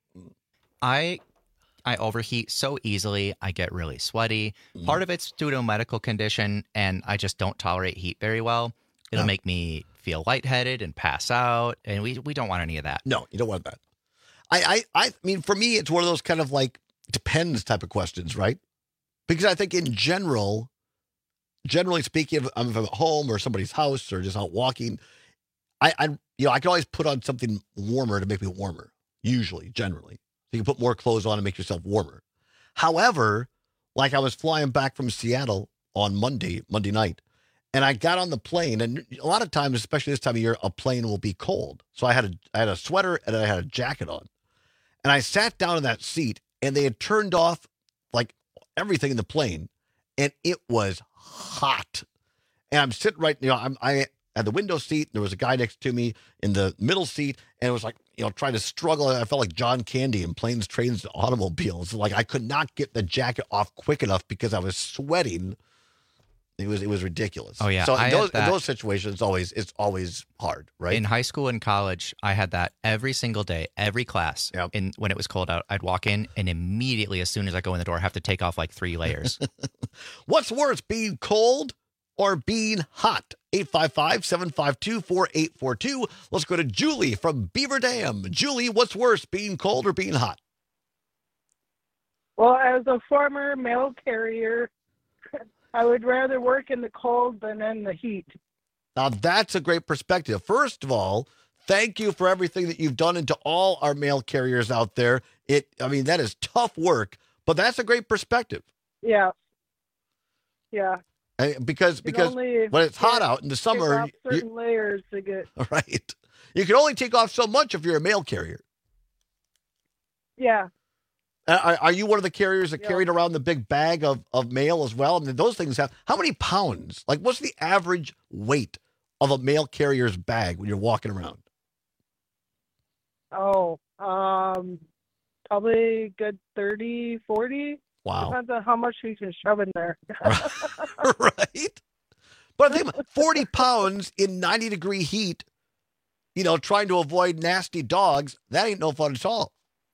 I I overheat so easily. I get really sweaty. Mm. Part of it's due to a medical condition, and I just don't tolerate heat very well. It'll Yeah. make me feel lightheaded and pass out, and we, we don't want any of that. No, you don't want that. I, I, I mean, for me, it's one of those kind of like depends type of questions, right? Because I think in general, generally speaking, if I'm at home or somebody's house or just out walking, I, I, you know, I can always put on something warmer to make me warmer. Usually, generally, so you can put more clothes on and make yourself warmer. However, like I was flying back from Seattle on Monday, Monday night, and I got on the plane, and a lot of times, especially this time of year, a plane will be cold. So I had a, I had a sweater and I had a jacket on, and I sat down in that seat, and they had turned off like everything in the plane, and it was hot. And I'm sitting right, you know, I'm, I had the window seat, and there was a guy next to me in the middle seat, and it was like, you know, trying to struggle. I felt like John Candy in Planes, Trains, and Automobiles. Like I could not get the jacket off quick enough because I was sweating. It was it was ridiculous. Oh, yeah. So I in had those, in that. those situations, it's always it's always hard, right? In high school and college, I had that every single day, every class. Yep. And when it was cold out, I'd walk in, and immediately, as soon as I go in the door, I have to take off like three layers. What's worse, being cold or being hot? eight five five, seven five two, four eight four two. Let's go to Julie from Beaver Dam. Julie, what's worse, being cold or being hot? Well, as a former mail carrier, I would rather work in the cold than in the heat. Now, that's a great perspective. First of all, thank you for everything that you've done, and to all our mail carriers out there. It, I mean, that is tough work, but that's a great perspective. Yeah. Yeah. Uh, Because You can because only when it's hot get- out in the take summer, off you, certain layers to get. right? You can only take off so much if you're a mail carrier. Yeah. Uh, Are, are you one of the carriers that Yeah. carried around the big bag of, of mail as well? I mean, those things have, how many pounds? Like, what's the average weight of a mail carrier's bag when you're walking around? Oh, um, probably good thirty, forty. Wow. Depends on how much you can shove in there. Right? But I think about forty pounds in ninety degree heat, you know, trying to avoid nasty dogs, that ain't no fun at all.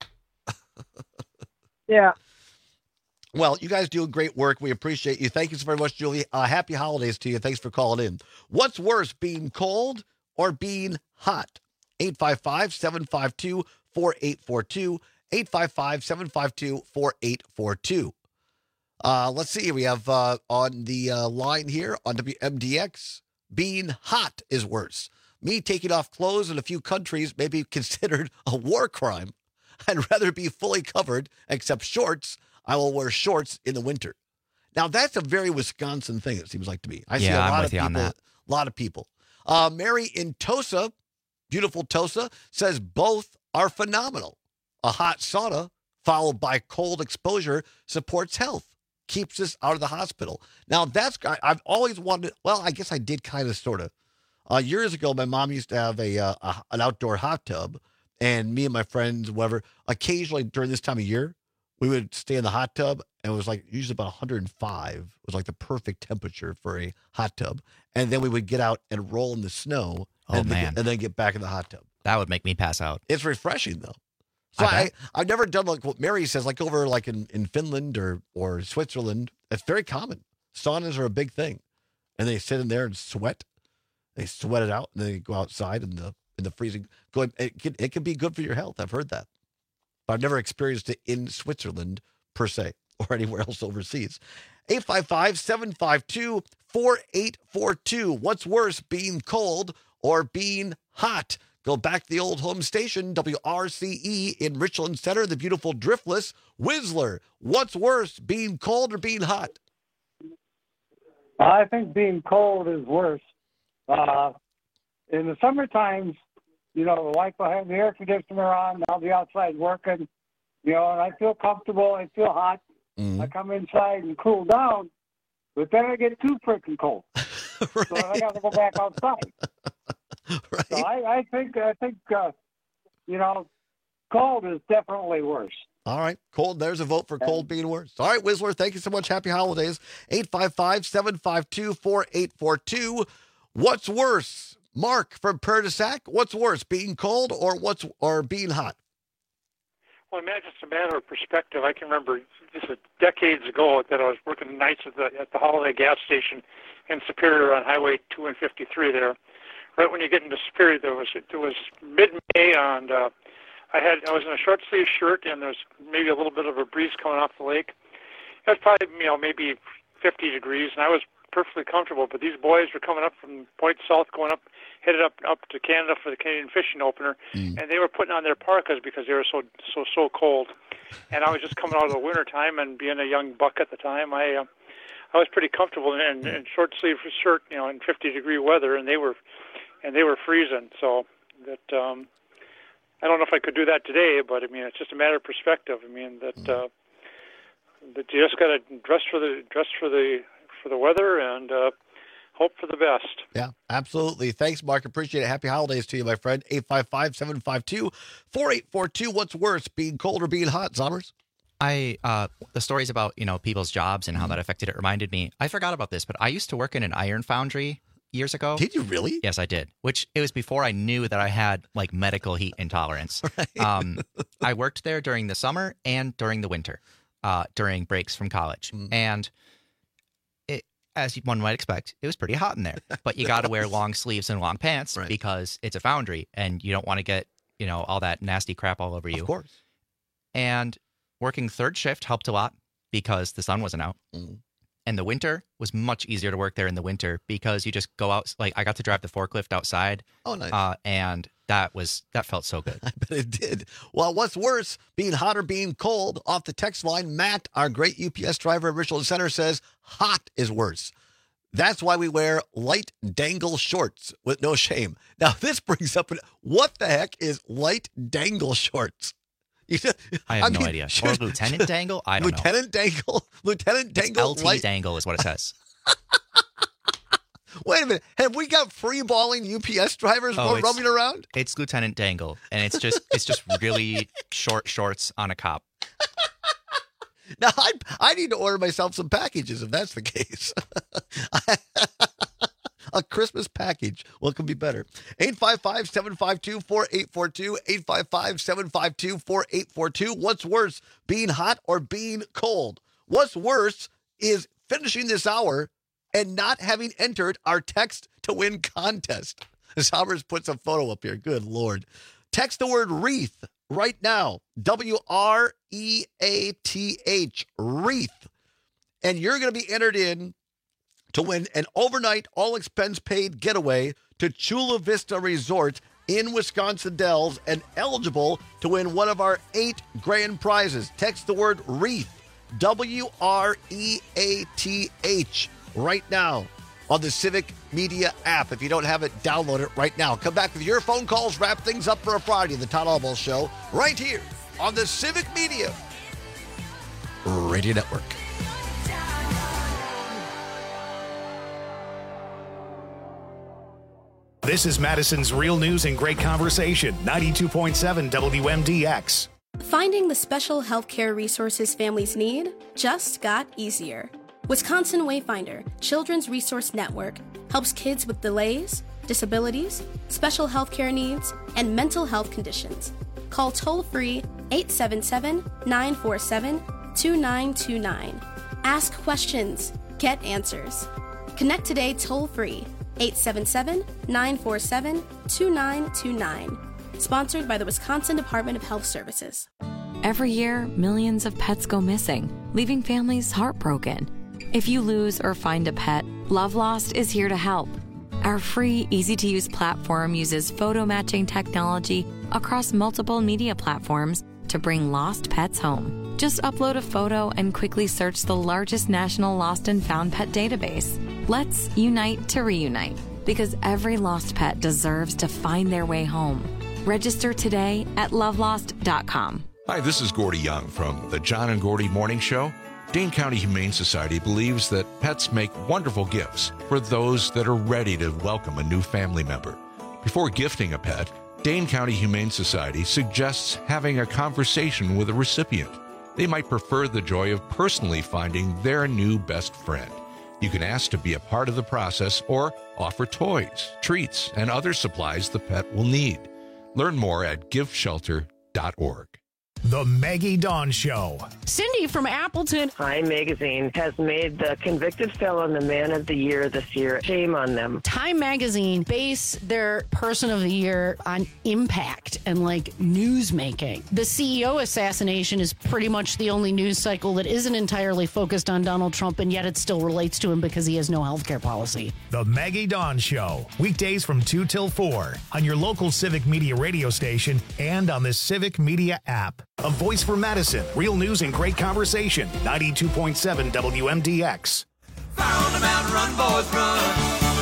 Yeah. Well, you guys do great work. We appreciate you. Thank you so very much, Julie. Uh, happy holidays to you. Thanks for calling in. What's worse, being cold or being hot? eight five five, seven five two, four eight four two. eight five five, seven five two, four eight four two. Uh, let's see. We have uh, on the uh, line here on W M D X, being hot is worse. Me taking off clothes in a few countries may be considered a war crime. I'd rather be fully covered, except shorts. I will wear shorts in the winter. Now, that's a very Wisconsin thing, it seems like to me. I see a Yeah, I'm lot with of you people. on that. A lot of people. Uh, Mary in Tosa, beautiful Tosa, says both are phenomenal. A hot sauna followed by cold exposure supports health, keeps us out of the hospital. Now, that's, I, I've always wanted, well, I guess I did kind of, sort of. Uh, years ago, my mom used to have a, uh, a an outdoor hot tub, and me and my friends, whatever, occasionally during this time of year, we would stay in the hot tub, and it was like usually about one hundred five. It was like the perfect temperature for a hot tub. And then we would get out and roll in the snow Oh, and, man. Then, and then get back in the hot tub. That would make me pass out. It's refreshing, though. So I, I I've never done like what Mary says, like over like in, in Finland or, or Switzerland. It's very common. Saunas are a big thing. And they sit in there and sweat. They sweat it out, and then they go outside in the in the freezing. Go, it can, it can be good for your health. I've heard that. But I've never experienced it in Switzerland, per se, or anywhere else overseas. eight five five, seven five two, four eight four two. What's worse, being cold or being hot? Go back to the old home station, W R C E in Richland Center, the beautiful Driftless. Whistler, what's worse, being cold or being hot? I think being cold is worse. Uh, in the summer times, you know, the wife will have the air conditioner on. I'll be outside working, you know, and I feel comfortable. I feel hot. Mm-hmm. I come inside and cool down, but then I get too freaking cold. Right. So I got to go back outside. Right. So I, I think, I think, uh, you know, cold is definitely worse. All right, cold. There's a vote for cold being worse. All right, Whistler, thank you so much. Happy holidays. eight five five, seven five two, four eight four two. What's worse? Mark from Prairie du Sac, what's worse, being cold or what's or being hot? Well, I imagine it's a matter of perspective. I can remember this is decades ago that I was working nights at the at the Holiday gas station in Superior on Highway two and fifty-three there. Right when you get into Superior, there was it was mid-May, and uh, I had I was in a short sleeve shirt, and there was maybe a little bit of a breeze coming off the lake. It was probably you know maybe fifty degrees, and I was perfectly comfortable. But these boys were coming up from Point South, going up, headed up up to Canada for the Canadian Fishing Opener, mm. and they were putting on their parkas because they were so so so cold. And I was just coming out of the winter time, and being a young buck at the time, I uh, I was pretty comfortable in, in, in short sleeve shirt, you know, in fifty degree weather, and they were and they were freezing. So that um, I don't know if I could do that today, but I mean it's just a matter of perspective. I mean that uh, that you just got to dress for the dress for the for the weather and uh, hope for the best. Yeah, absolutely. Thanks, Mark. Appreciate it. Happy holidays to you, my friend. eight five five, seven five two, four eight four two. What's worse, being cold or being hot, Zommers? I uh, the stories about you know people's jobs and how that affected it reminded me. I forgot about this, but I used to work in an iron foundry years ago. Did you really? Yes, I did. Which it was before I knew that I had like medical heat intolerance. Right. Um, I worked there during the summer and during the winter, uh, during breaks from college, mm. and it, as one might expect, it was pretty hot in there. But you got to wear long sleeves and long pants right. because it's a foundry, and you don't want to get you know all that nasty crap all over you. Of course. And working third shift helped a lot because the sun wasn't out. Mm. And the winter was much easier to work there in the winter because you just go out. Like I got to drive the forklift outside. Oh, nice. Uh, and that was that felt so good. I bet it did. Well, what's worse, being hot or being cold? Off the text line, Matt, our great U P S driver at Richland Center, says hot is worse. That's why we wear light dangle shorts with no shame. Now, this brings up, an, what the heck is light dangle shorts? I have I no mean, idea. Or Lieutenant Dangle? I don't Lieutenant know. Dangle? Lieutenant Dangle? It's L T light... Dangle is what it says. Wait a minute. Have we got free-balling U P S drivers oh, roaming around? It's Lieutenant Dangle, and it's just it's just really short shorts on a cop. Now, I I need to order myself some packages if that's the case. A Christmas package. What could be better? eight five five, seven five two, four eight four two, eight five five, seven five two, four eight four two. What's worse, being hot or being cold? What's worse is finishing this hour and not having entered our text to win contest. Sommers puts a photo up here. Good Lord. Text the word wreath right now. W R E A T H. Wreath. And you're going to be entered in to win an overnight, all-expense-paid getaway to Chula Vista Resort in Wisconsin Dells and eligible to win one of our eight grand prizes. Text the word wreath, W R E A T H, right now on the Civic Media app. If you don't have it, download it right now. Come back with your phone calls, wrap things up for a Friday, the Todd Albaugh Show, right here on the Civic Media Radio Network. This is Madison's Real News and Great Conversation, ninety-two point seven W M D X. Finding the special healthcare resources families need just got easier. Wisconsin Wayfinder Children's Resource Network helps kids with delays, disabilities, special healthcare needs, and mental health conditions. Call toll-free eight seven seven, nine four seven, two nine two nine. Ask questions. Get answers. Connect today toll-free eight seven seven, nine four seven, two nine two nine. Sponsored by the Wisconsin Department of Health Services. Every year, millions of pets go missing, leaving families heartbroken. If you lose or find a pet, Love Lost is here to help. Our free, easy-to-use platform uses photo matching technology across multiple media platforms to bring lost pets home. Just upload a photo and quickly search the largest national lost and found pet database. Let's unite to reunite, because every lost pet deserves to find their way home. Register today at love lost dot com. Hi, this is Gordy Young from the John and Gordy Morning Show. Dane County Humane Society believes that pets make wonderful gifts for those that are ready to welcome a new family member. Before gifting a pet, Dane County Humane Society suggests having a conversation with a recipient. They might prefer the joy of personally finding their new best friend. You can ask to be a part of the process or offer toys, treats, and other supplies the pet will need. Learn more at give shelter dot org. The Maggie Dawn Show. Cindy from Appleton. Time Magazine has made the convicted felon the man of the year this year. Shame on them. Time Magazine base their person of the year on impact and like news making. The C E O assassination is pretty much the only news cycle that isn't entirely focused on Donald Trump, and yet it still relates to him because he has no health care policy. The Maggie Dawn Show. Weekdays from two till four on your local Civic Media radio station and on the Civic Media app. A voice for Madison. Real news and great conversation. ninety-two point seven W M D X. Fire on the mountain, run, boys, run.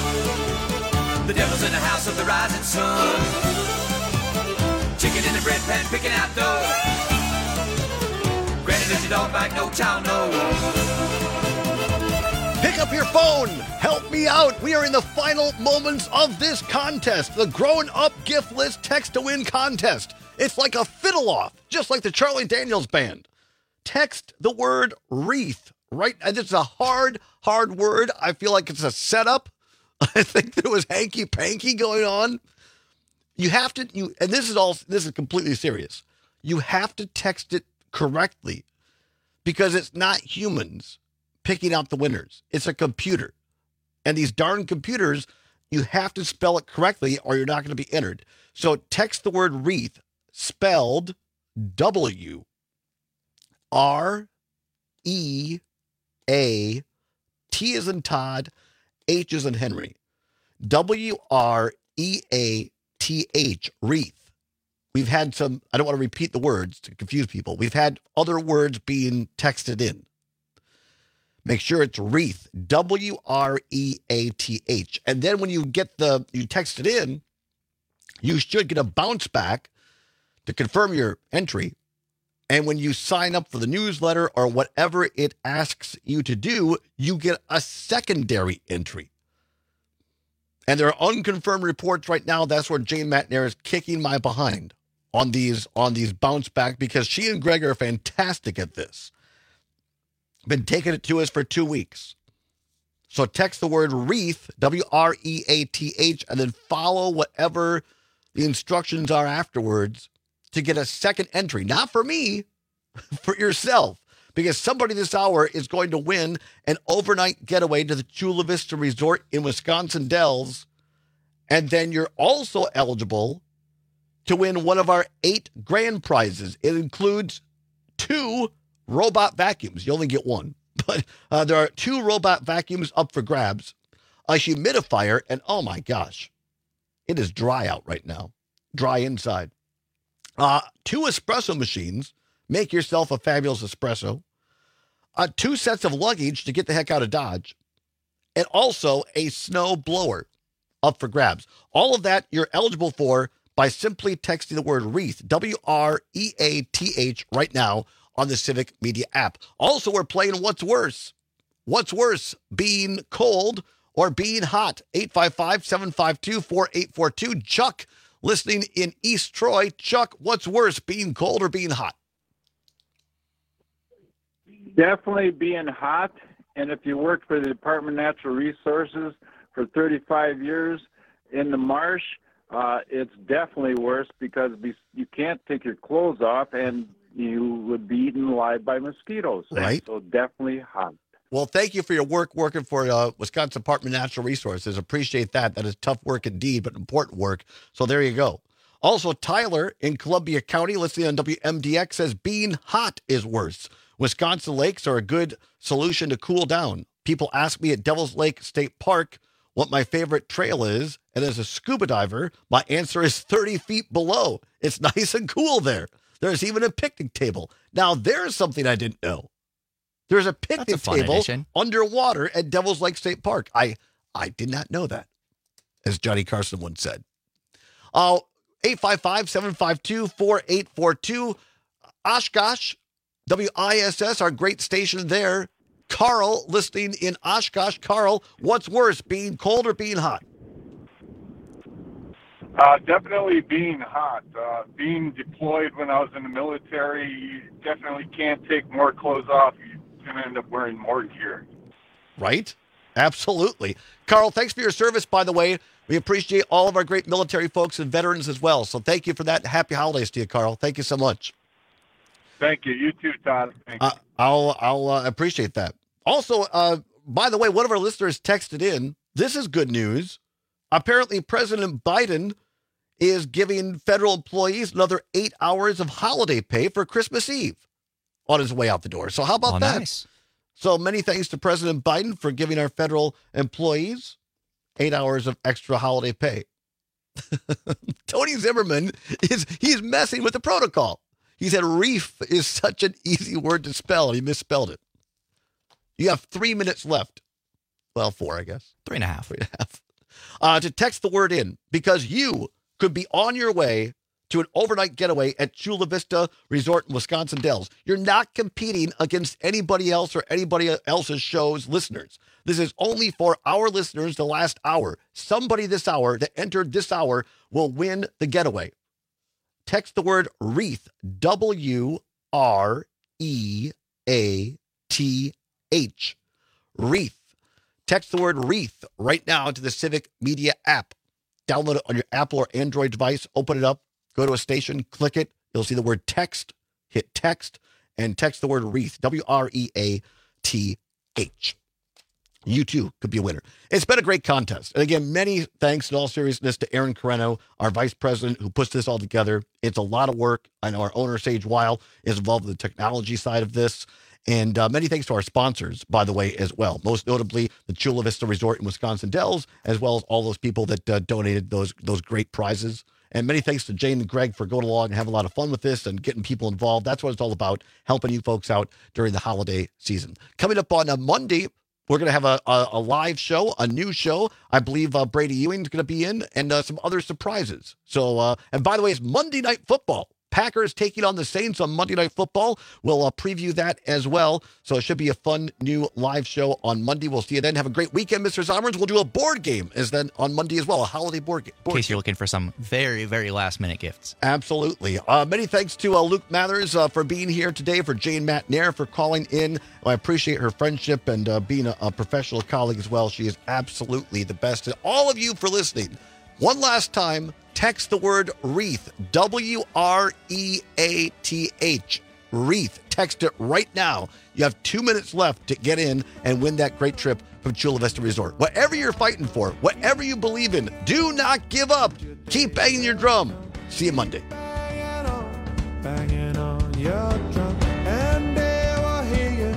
The devil's in the house of the rising sun. Chicken in the bread pan, picking out dough. Granny, does your dog bite? No child, no. Pick up your phone. Help me out. We are in the final moments of this contest. The Grown Up Gift List Text to Win contest. It's like a fiddle-off, just like the Charlie Daniels Band. Text the word wreath, right? And it's a hard, hard word. I feel like it's a setup. I think there was hanky-panky going on. You have to, you, and this is all, this is completely serious. You have to text it correctly because it's not humans picking out the winners. It's a computer. And these darn computers, you have to spell it correctly or you're not going to be entered. So text the word wreath, spelled W R E A T as in Todd, H as in Henry. W R E A T H, wreath. We've had some, I don't want to repeat the words to confuse people. We've had other words being texted in. Make sure it's wreath, W R E A T H. And then when you get the, you text it in, you should get a bounce back to confirm your entry. And when you sign up for the newsletter or whatever it asks you to do, you get a secondary entry. And there are unconfirmed reports right now. That's where Jane Matnair is kicking my behind on these, on these bounce back because she and Greg are fantastic at this. Been taking it to us for two weeks. So text the word wreath, W R E A T H, and then follow whatever the instructions are afterwards to get a second entry. Not for me, for yourself. Because somebody this hour is going to win an overnight getaway to the Chula Vista Resort in Wisconsin Dells. And then you're also eligible to win one of our eight grand prizes. It includes two robot vacuums. You only get one. But uh, there are two robot vacuums up for grabs, a humidifier, and oh my gosh, it is dry out right now. Dry inside. Uh, two espresso machines. Make yourself a fabulous espresso. Uh, two sets of luggage to get the heck out of Dodge. And also a snow blower up for grabs. All of that you're eligible for by simply texting the word wreath, W R E A T H, right now on the Civic Media app. Also, we're playing What's Worse. What's worse, being cold or being hot? eight five five, seven five two, four eight four two. Chuck, listening in East Troy. Chuck, what's worse, being cold or being hot? Definitely being hot, and if you work for the Department of Natural Resources for thirty-five years in the marsh, uh, it's definitely worse because you can't take your clothes off, and you would be eaten alive by mosquitoes. Right. So definitely hot. Well, thank you for your work working for uh, Wisconsin Department of Natural Resources. Appreciate that. That is tough work indeed, but important work. So there you go. Also, Tyler in Columbia County, listening on W M D X, says being hot is worse. Wisconsin lakes are a good solution to cool down. People ask me at Devil's Lake State Park what my favorite trail is, and as a scuba diver, my answer is thirty feet below. It's nice and cool there. There's even a picnic table. Now, there's something I didn't know. There's a picnic a fun table addition. underwater at Devil's Lake State Park. I I did not know that, as Johnny Carson once said. Oh, eight five five, seven five two, four eight four two. Oshkosh, W I S S, our great station there. Carl, listening in Oshkosh. Carl, what's worse, being cold or being hot? Uh, definitely being hot. Uh, being deployed when I was in the military, you definitely can't take more clothes off. You're going to end up wearing more gear. Right? Absolutely. Carl, thanks for your service, by the way. We appreciate all of our great military folks and veterans as well. So thank you for that. Happy holidays to you, Carl. Thank you so much. Thank you. You too, Todd. Thank you. Uh, I'll I'll uh, appreciate that. Also, uh, by the way, one of our listeners texted in. This is good news. Apparently, President Biden is giving federal employees another eight hours of holiday pay for Christmas Eve on his way out the door. So how about Oh, that? nice. So many thanks to President Biden for giving our federal employees eight hours of extra holiday pay. Tony Zimmerman is he's messing with the protocol. He said reef is such an easy word to spell, and he misspelled it. You have three minutes left. Well, four, I guess. Three and a half. Three and a half. Uh, to text the word in, because you could be on your way to an overnight getaway at Chula Vista Resort in Wisconsin Dells. You're not competing against anybody else or anybody else's show's listeners. This is only for our listeners the last hour. Somebody this hour that entered this hour will win the getaway. Text the word wreath, W R E A T H, wreath. Text the word wreath right now to the Civic Media app. Download it on your Apple or Android device. Open it up. Go to a station. Click it. You'll see the word text. Hit text and text the word wreath. W R E A T H. You too could be a winner. It's been a great contest. And again, many thanks in all seriousness to Aaron Carreno, our vice president, who puts this all together. It's a lot of work. I know our owner, Sage Weil, is involved in the technology side of this. And uh, many thanks to our sponsors, by the way, as well. Most notably, the Chula Vista Resort in Wisconsin Dells, as well as all those people that uh, donated those those great prizes. And many thanks to Jane and Greg for going along and having a lot of fun with this and getting people involved. That's what it's all about, helping you folks out during the holiday season. Coming up on a Monday, we're going to have a, a, a live show, a new show. I believe uh, Brady Ewing's going to be in, and uh, some other surprises. So, uh, and by the way, it's Monday Night Football. Packers taking on the Saints on Monday Night Football. We'll uh, preview that as well. So it should be a fun new live show on Monday. We'll see you then. Have a great weekend, Mister Zomerns. We'll do a board game as then on Monday as well, a holiday board game. In case you're looking for some very, very last-minute gifts. Absolutely. Uh, many thanks to uh, Luke Mathers uh, for being here today, for Jane Matnair for calling in. I appreciate her friendship and uh, being a, a professional colleague as well. She is absolutely the best. And all of you for listening. One last time, text the word wreath, W R E A T H, wreath. Text it right now. You have two minutes left to get in and win that great trip from Chula Vista Resort. Whatever you're fighting for, whatever you believe in, do not give up. Keep banging your drum. See you Monday. Banging on your drum, and they will hear you.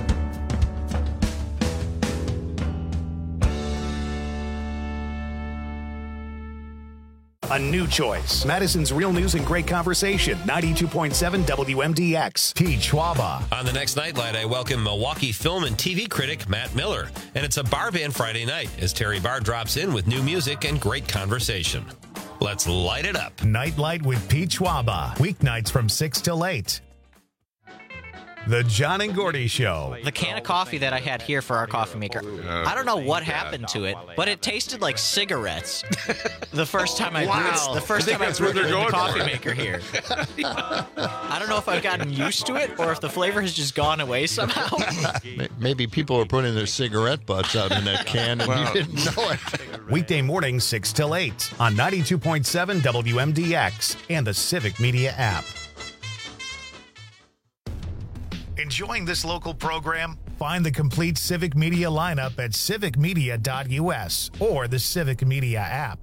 A new choice. Madison's Real News and Great Conversation. ninety-two point seven W M D X. Pete Schwaba. On the next Nightlight, I welcome Milwaukee film and T V critic Matt Miller. And it's a bar band Friday night as Terry Barr drops in with new music and great conversation. Let's light it up. Nightlight with Pete Schwaba. Weeknights from six till eight. The John and Gordy Show. The can of coffee that I had here for our coffee maker, I don't know what happened to it, but it tasted like cigarettes. The first time I Wow. brewed, the first I think time I that's what brewed it they're in the going coffee for. maker here. I don't know if I've gotten used to it or if the flavor has just gone away somehow. Maybe people are putting their cigarette butts out in that can and you didn't know it. Weekday mornings six till eight on ninety-two point seven W M D X and the Civic Media app. Enjoying this local program? Find the complete Civic Media lineup at civic media dot U S or the Civic Media app.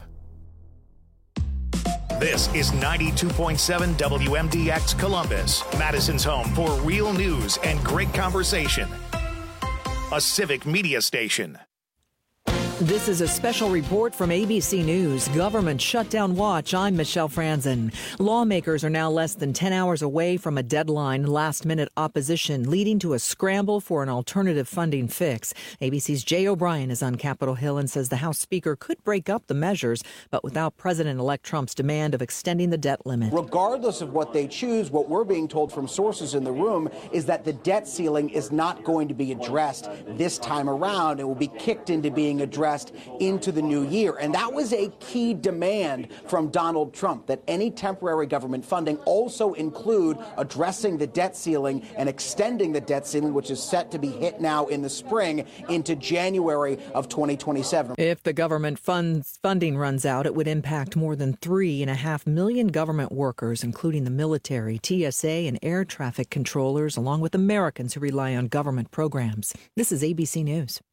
This is ninety-two point seven W M D X Columbus, Madison's home for real news and great conversation. A Civic Media station. This is a special report from A B C News. Government Shutdown Watch. I'm Michelle Franzen. Lawmakers are now less than ten hours away from a deadline. Last-minute opposition leading to a scramble for an alternative funding fix. A B C's Jay O'Brien is on Capitol Hill and says the House Speaker could break up the measures, but without President-elect Trump's demand of extending the debt limit. Regardless of what they choose, what we're being told from sources in the room is that the debt ceiling is not going to be addressed this time around. It will be kicked into being addressed into the new year. And that was a key demand from Donald Trump, that any temporary government funding also include addressing the debt ceiling and extending the debt ceiling, which is set to be hit now in the spring into January of twenty twenty-seven. If the government funds funding runs out, it would impact more than three and a half million government workers, including the military, T S A, and air traffic controllers, along with Americans who rely on government programs. This is A B C News.